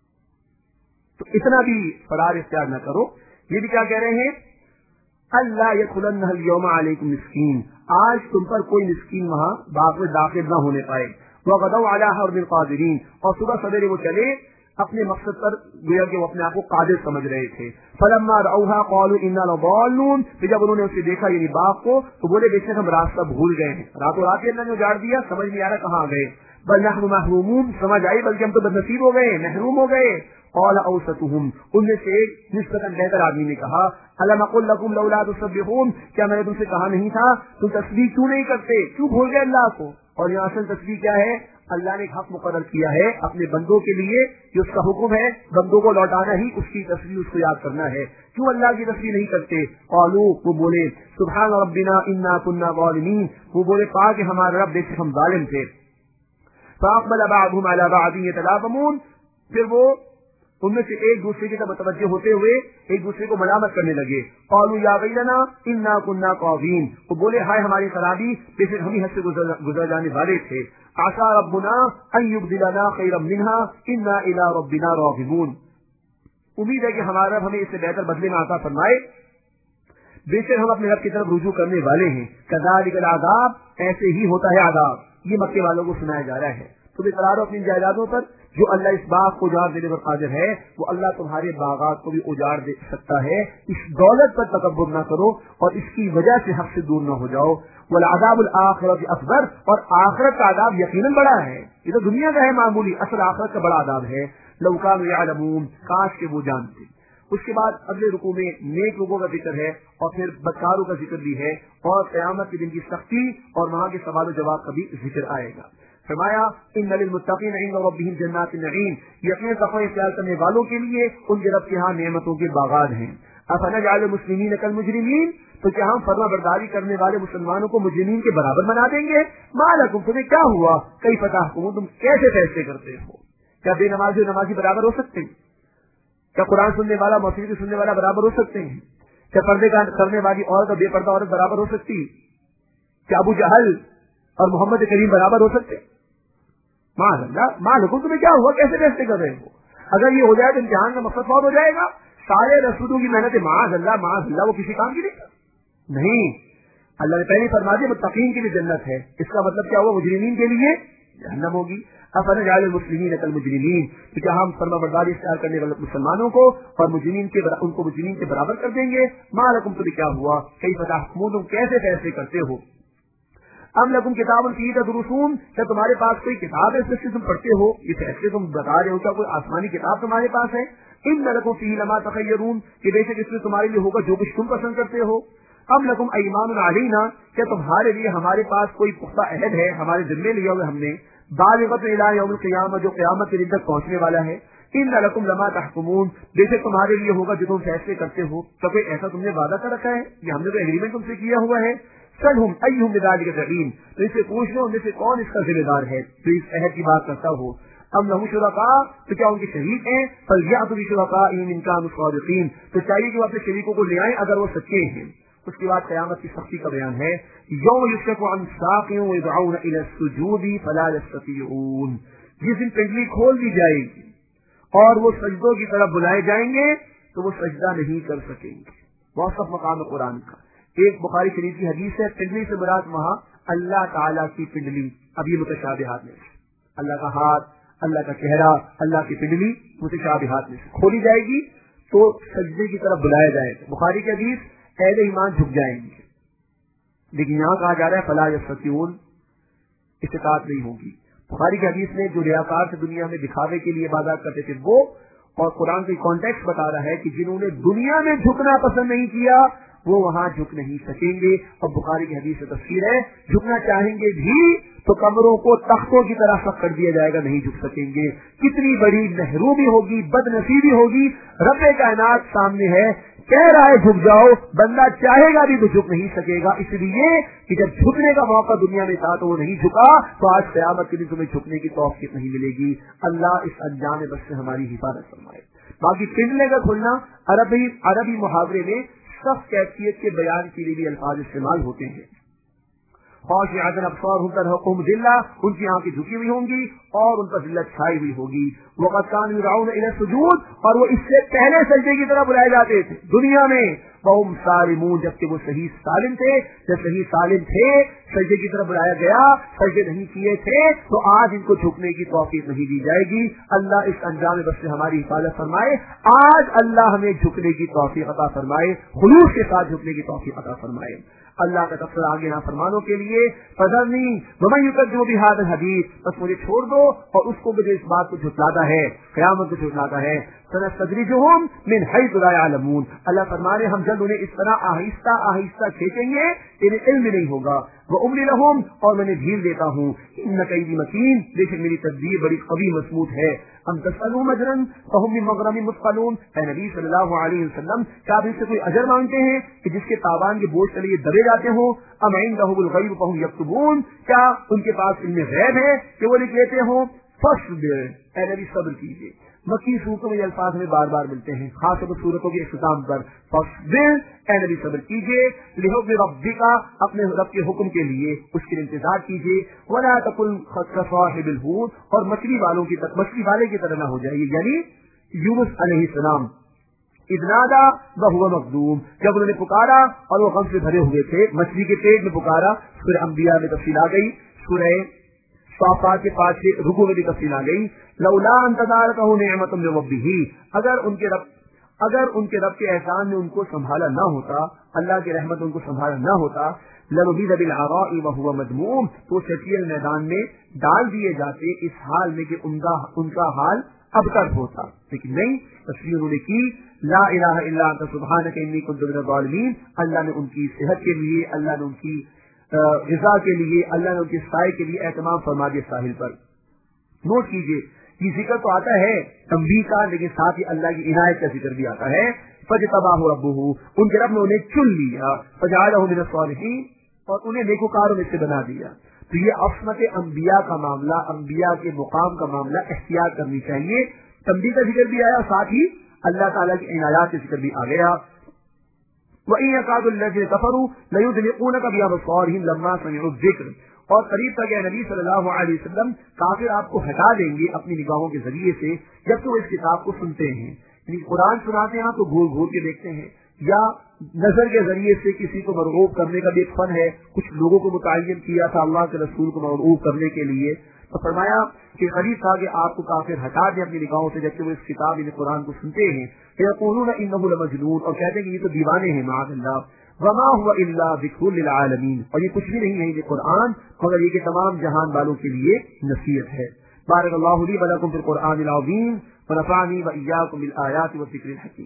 तो इतना भी फरार इख्तियार न करो। ये भी क्या कह रहे हैं, अल्लाह यदख़ुलन्नल यौम अलैकुम मिस्कीन, आज तुम पर कोई मिस्कीन वहां बाग में दाखिल न होने पाए। वग़दौ अला हर्दिल क़ादिरीन, और सुबह सवेरे वो चले अपने मकसद पर, गोया कि वो अपने आप को कादिर समझ रहे थे। फलम्मा रअूहा क़ालू इन्ना लज़ाल्लून, फिर जब उन्होंने उसे देखा यानी बाग को, तो बोले बेशक हम रास्ता भूल गए हैं। रातों रात अल्लाह ने उजाड़ दिया, समझ नहीं आ रहा कहाँ गए। बल नहनु महरूमून, समझ आई बल्कि हम तो बदनसीब हो गए, महरूम हो गए। قال اوسطهم، ان میں سے ایک نسبتاً بہتر آدمی نے کہا الم اقل لكم لولا تسبحون، کیا میں نے تم سے کہا نہیں تھا تم تسبیح کیوں نہیں کرتے، کیوں بھول گئے اللہ کو؟ اور یہاں اصل تسبیح کیا ہے؟ اللہ نے ایک حق مقرر کیا ہے اپنے بندوں کے لیے، جو اس کا حکم ہے بندوں کو لوٹانا ہی اس کی تسبیح اس کو یاد کرنا ہے۔ کیوں اللہ کی تسبیح نہیں کرتے؟ قالوا، وہ بولے سبحان ربنا انا كنا ظالمین، وہ بولے پاک کہ ہمارا رب بے شک ہم ظالم تھے۔ فاقبل بعضهم على بعض يتلاومون، پھر وہ ان میں سے ایک دوسرے کی طرف متوجہ ہوتے ہوئے ایک دوسرے کو ملامت کرنے لگے۔ قالوا یا ویلنا انا كنا طاغین، وہ بولے ہائے ہماری خرابی، بے شک ہم ہی حد سے گزر جانے والے تھے۔ عسى ربنا ان يبدلنا خيرا منها انا الى ربنا راغبون، امید ہے کہ ہمارا رب ہمیں اس سے بہتر بدلے میں عطا فرمائے، بے شک ہم اپنے رب کی طرف رجوع کرنے والے ہیں۔ كذلك العذاب، ایسے ہی ہوتا ہے عذاب، یہ مکے والوں کو سنایا جا رہا ہے۔ تم اقرار ہو اپنی جائیدادوں پر، جو اللہ اس باغ کو اجاڑ دینے پر قادر ہے وہ اللہ تمہارے باغات کو بھی اجاڑ دے سکتا ہے۔ اس دولت پر تکبر نہ کرو اور اس کی وجہ سے حق سے دور نہ ہو جاؤ۔ والعذاب الآخرۃ اکبر، اور آخرت کا عذاب یقیناً بڑا ہے، یہ تو دنیا کا ہے معمولی، اصل آخرت کا بڑا عذاب ہے۔ لو کانوا یعلمون، کاش کے وہ جانتے۔ اس کے بعد اگلے رکوع میں نیک لوگوں کا ذکر ہے اور پھر بدکاروں کا ذکر بھی ہے اور قیامت کے دن کی سختی اور وہاں کے سوال و جواب کا بھی ذکر آئے گا۔ فرمایا ان للمتقین عند ربهم جنات النعیم، یقین تقوی اختیار کرنے والوں کے لیے ان کے رب کے ہاں نعمتوں کے باغات ہیں۔ افنجعل المسلمین کالمجرمین، تو کیا ہم فرما برداری کرنے والے مسلمانوں کو مجرمین کے برابر بنا دیں گے؟ ما لکم، تمہیں کیا ہوا؟ کیف تحکمون، تم کیسے فیصلے کرتے ہو؟ کیا بے نمازی اور نمازی برابر ہو سکتے ہیں؟ کیا قرآن سننے والا موسیقی سننے والا برابر ہو سکتے ہیں؟ کیا پردے کرنے والی عورت اور بے پردہ عورت برابر ہو سکتی؟ کیا ابو جہل اور محمد کریم برابر ہو سکتے؟ معاذ اللہ، معاذ اللہ، تمہیں کیا ہوا؟ کیسے فیصلے کر رہے ہو؟ اگر یہ ہو جائے تو امتحان کا مقصد فوت ہو جائے گا۔ سارے رسولوں کی محنت معاذ اللہ معاذ اللہ، وہ کسی کام کی نہیں نہیں اللہ نے پہلے فرما دیا متقین کے لیے جنت ہے، اس کا مطلب کیا ہوا؟ مجرمین کے لیے جہنم ہوگی۔ افنجعل المسلمین کالمجرمین، تو کیا ہم فرما برداری اختیار کرنے والے مسلمانوں کو اور مجرمین کے برا... ان کو مجرمین کے برابر کر دیں گے؟ ما لکم، تمہیں کیا ہوا؟ کیف تحکمون، تم کیسے فیصلے کرتے ہو؟ ام لکم کتاب فیہ تدرسون، کیا تمہارے پاس کوئی کتاب ہے جس سے تم پڑھتے ہو؟ یہ فیصلے تم بتا رہے ہو، کیا کوئی آسمانی کتاب تمہارے پاس ہے؟ ان لکم فیہ لما تخیرون، کہ بے شک اس میں تمہارے لیے ہوگا جو کچھ تم پسند کرتے ہو۔ ام لکم ایمان علینا، کیا تمہارے لیے ہمارے پاس کوئی پختہ عہد ہے، ہمارے ذمے لیا ہوا ہم نے، بالغۃ الی یوم القیامہ، جو قیامت کے دن تک پہنچنے والا ہے۔ ان لکم لما تحکمون، بے شک تمہارے لیے ہوگا جو تم فیصلے کرتے ہو۔ تو کوئی ایسا تم نے وعدہ کر رکھا ہے، یہ ہم نے تو ایگریمنٹ تم سے کیا ہوا ہے۔ سلہم ایہم بذلک زعیم، تو اس سے پوچھ لو ان میں سے کون اس کا ذمہ دار ہے جو اس عہد کی بات کرتا ہو۔ ام لہم شرکاء، تو کیا ان کے شریک ہیں؟ فلیأتوا بشرکائہم ان کانوا صادقین، تو چاہیے کہ وہ اپنے شریکوں کو لے آئیں اگر وہ سچے ہیں۔ اس کے بعد قیامت کی سختی کا بیان ہے، یوم یکشف عن ساق ویدعون الی السجود فلا یستطیعون، جس دن پنڈلی کھول دی جائے گی اور وہ سجدوں کی طرف بلائے جائیں گے تو وہ سجدہ نہیں کر سکیں گے۔ واصف مقام قرآن کا ایک بخاری شریف کی حدیث ہے، پنڈلی سے مراد وہاں اللہ تعالیٰ کی پنڈلی، اب یہ متشابہات میں اللہ کا ہاتھ، اللہ کا چہرہ، اللہ کی پنڈلی متشابہات میں سے کھولی جائے گی تو سجدے کی طرف بلایا جائے گا۔ بخاری کی حدیث، اہل ایمان جھک جائیں گے، لیکن یہاں کہا جا رہا ہے فلا یستطیعون، استطاعت نہیں ہوگی۔ بخاری کی حدیث میں جو ریاکار سے دنیا میں دکھاوے کے لیے عبادات کرتے تھے وہ، اور قرآن کی کانٹیکسٹ بتا رہا ہے کہ جنہوں نے دنیا میں جھکنا پسند نہیں کیا وہ وہاں جھک نہیں سکیں گے۔ اور بخاری کی حدیث سے تفسیر ہے، جھکنا چاہیں گے بھی تو کمروں کو تختوں کی طرح سخت کر دیا جائے گا، نہیں جھک سکیں گے۔ کتنی بڑی محرومی ہوگی، بد نصیبی ہوگی۔ رب کائنات سامنے ہے، کہہ رہا ہے جھک جاؤ، بندہ چاہے گا بھی تو جھک نہیں سکے گا، اس لیے کہ جب جھکنے کا موقع دنیا میں تھا تو وہ نہیں جھکا، تو آج قیامت کے دن تمہیں جھکنے کی توفیق نہیں ملے گی۔ اللہ اس انجام بس سے ہماری حفاظت فرمائے۔ باقی پنڈلے کا کھلنا عربی عربی محاورے میں سخت کیفیت کے بیان کے لیے بھی الفاظ استعمال ہوتے ہیں۔ خاشعۃ ابصارهم ترهقهم ذلہ، ان کی آنکھیں جھکی ہوئی ہوں گی اور ان پر ذلت چھائی ہوئی ہوگی۔ وقد كانوا يدعون الى السجود، اور وہ اس سے پہلے سجدے کی طرف بلائے جاتے تھے دنیا میں، وهم سالمون، جبکہ وہ صحیح سالم تھے۔ جب صحیح سالم تھے، سجدے کی طرف بلایا گیا، سجدے نہیں کیے تھے، تو آج ان کو جھکنے کی توفیق نہیں دی جائے گی۔ اللہ اس انجام بس سے ہماری حفاظت فرمائے۔ آج اللہ ہمیں جھکنے کی توفیق عطا فرمائے، خلوص کے ساتھ جھکنے کی توفیق عطا فرمائے۔ اللہ کا تفسیر آگے نافرمانوں کے لیے، فذرنی ومن یکذب بہذا الحدیث، بس مجھے چھوڑ دو اور اس کو جو اس بات کو جھٹلاتا ہے، قیامت کو جھٹلاتا ہے، سنستدرجهم من حيث لا يعلمون. اللہ فرمانے ہم جلد انہیں اس طرح آہستہ آہستہ کھینچیں گے انہیں علم نہیں ہوگا. واملی لهم اور میں نے ڈھیل دیتا ہوں. ان کیدی متین بے شک میری تدبیر بڑی قوی مضبوط ہے. ام تسألهم اجرا فهم من مغرم مثقلون. اے نبی صلی اللہ علیہ وسلم کیا آپ ان سے کوئی اجر مانگتے ہیں کہ جس کے تاوان کے بوجھ تلے یہ دبے جاتے ہوں؟ ام عندهم الغیب فهم یکتبون. کیا ان کے پاس علم غیب ہے کہ وہ لکھ لیتے ہوں؟ فاصبر اے نبی صبر کیجیے. مکی صورتوں میں یہ الفاظ میں بار بار ملتے ہیں، خاص طور پر صورتوں کے اختتام پر. فاصبر اے نبی صبر کیجیے. لحکم ربک اپنے رب کے حکم کے لیے اس کے انتظار کیجیے. ولا تکن کصاحب الحوت اور مچھلی والوں کی طرح مچھلی والے کی طرح نہ ہو جائے، یعنی یونس علیہ السلام. اذ نادى وهو مظلوم جب انہوں نے پکارا اور وہ غم سے بھرے ہوئے تھے، مچھلی کے پیٹ میں پکارا. سورہ انبیاء میں تفصیل آ گئی، سورہ صافات کے پاس سے رکوع میں بھی تفصیل آ گئی. لولا ان تدارکہ نعمت من ربہ اگر ان کے رب اگر ان کے رب کے احسان نے ان کو سنبھالا نہ ہوتا، اللہ کی رحمت ان کو سنبھالا نہ ہوتا، لنبذ بالعراء وهو مذموم تو چٹیل میدان میں ڈال دیے جاتے اس حال میں کہ ان کا حال ابتر ہوتا. لیکن نہیں، تصویر انہوں نے کی لا الہ الا انت سبحانک انی کنت من الظالمین. اللہ نے ان کی صحت کے لیے، اللہ نے ان کی غذا کے لیے، اللہ نے ان کے سائے کے لیے اہتمام فرما دیا ساحل پر. نوٹ کیجئے یہ ذکر تو آتا ہے تنبیہ کا، لیکن ساتھ ہی اللہ کی عنایت کا ذکر بھی آتا ہے. فاجتباہ ربہ ان کے رب نے انہیں چن لیا. فجعلہ من الصالحین اور انہیں نیکوکاروں میں سے بنا دیا. تو یہ عصمت انبیاء کا معاملہ، انبیاء کے مقام کا معاملہ احتیاط کرنی چاہیے. تنبیہ کا ذکر بھی آیا، ساتھ ہی اللہ تعالیٰ کی عنایات کا ذکر بھی آ گیا. وَإِن يَكَادُ الَّذِينَ كَفَرُوا لَيُزْلِقُونَكَ بِأَبْصَارِهِمْ لَمَّا سَمِعُوا الذِّكْرَ اور قریب تک اے نبی صلی اللہ علیہ وسلم کافر آپ کو ہٹا دیں گے اپنی نگاہوں کے ذریعے سے جب تو اس کتاب کو سنتے ہیں. یعنی قرآن سناتے ہیں تو گھور گھور کے دیکھتے ہیں، یا نظر کے ذریعے سے کسی کو مرغوب کرنے کا بھی ایک فن ہے. کچھ لوگوں کو متعین کیا تھا اللہ کے رسول کو مرغوب کرنے کے لیے، تو فرمایا کہ قریب تھا کہ آپ کو کافر ہٹا دیں اپنی نگاہوں سے جبکہ وہ اس کتاب یعنی قرآن کو سنتے ہیں. فَيَقُولُونَ إِنَّهُ لَمَجْنُونَ اور کہتے ہیں کہ یہ تو دیوانے ہیں معاذ اللہ. وما هو الا ذکر للعالمین اور یہ کچھ بھی نہیں ہے یہ قرآن مگر یہ کہ تمام جہان والوں کے لیے نصیحت ہے. بارک اللہ لی ولکم فی القرآن العظیم ونفعنی وإیاکم بالآیات والذکر الحکیم.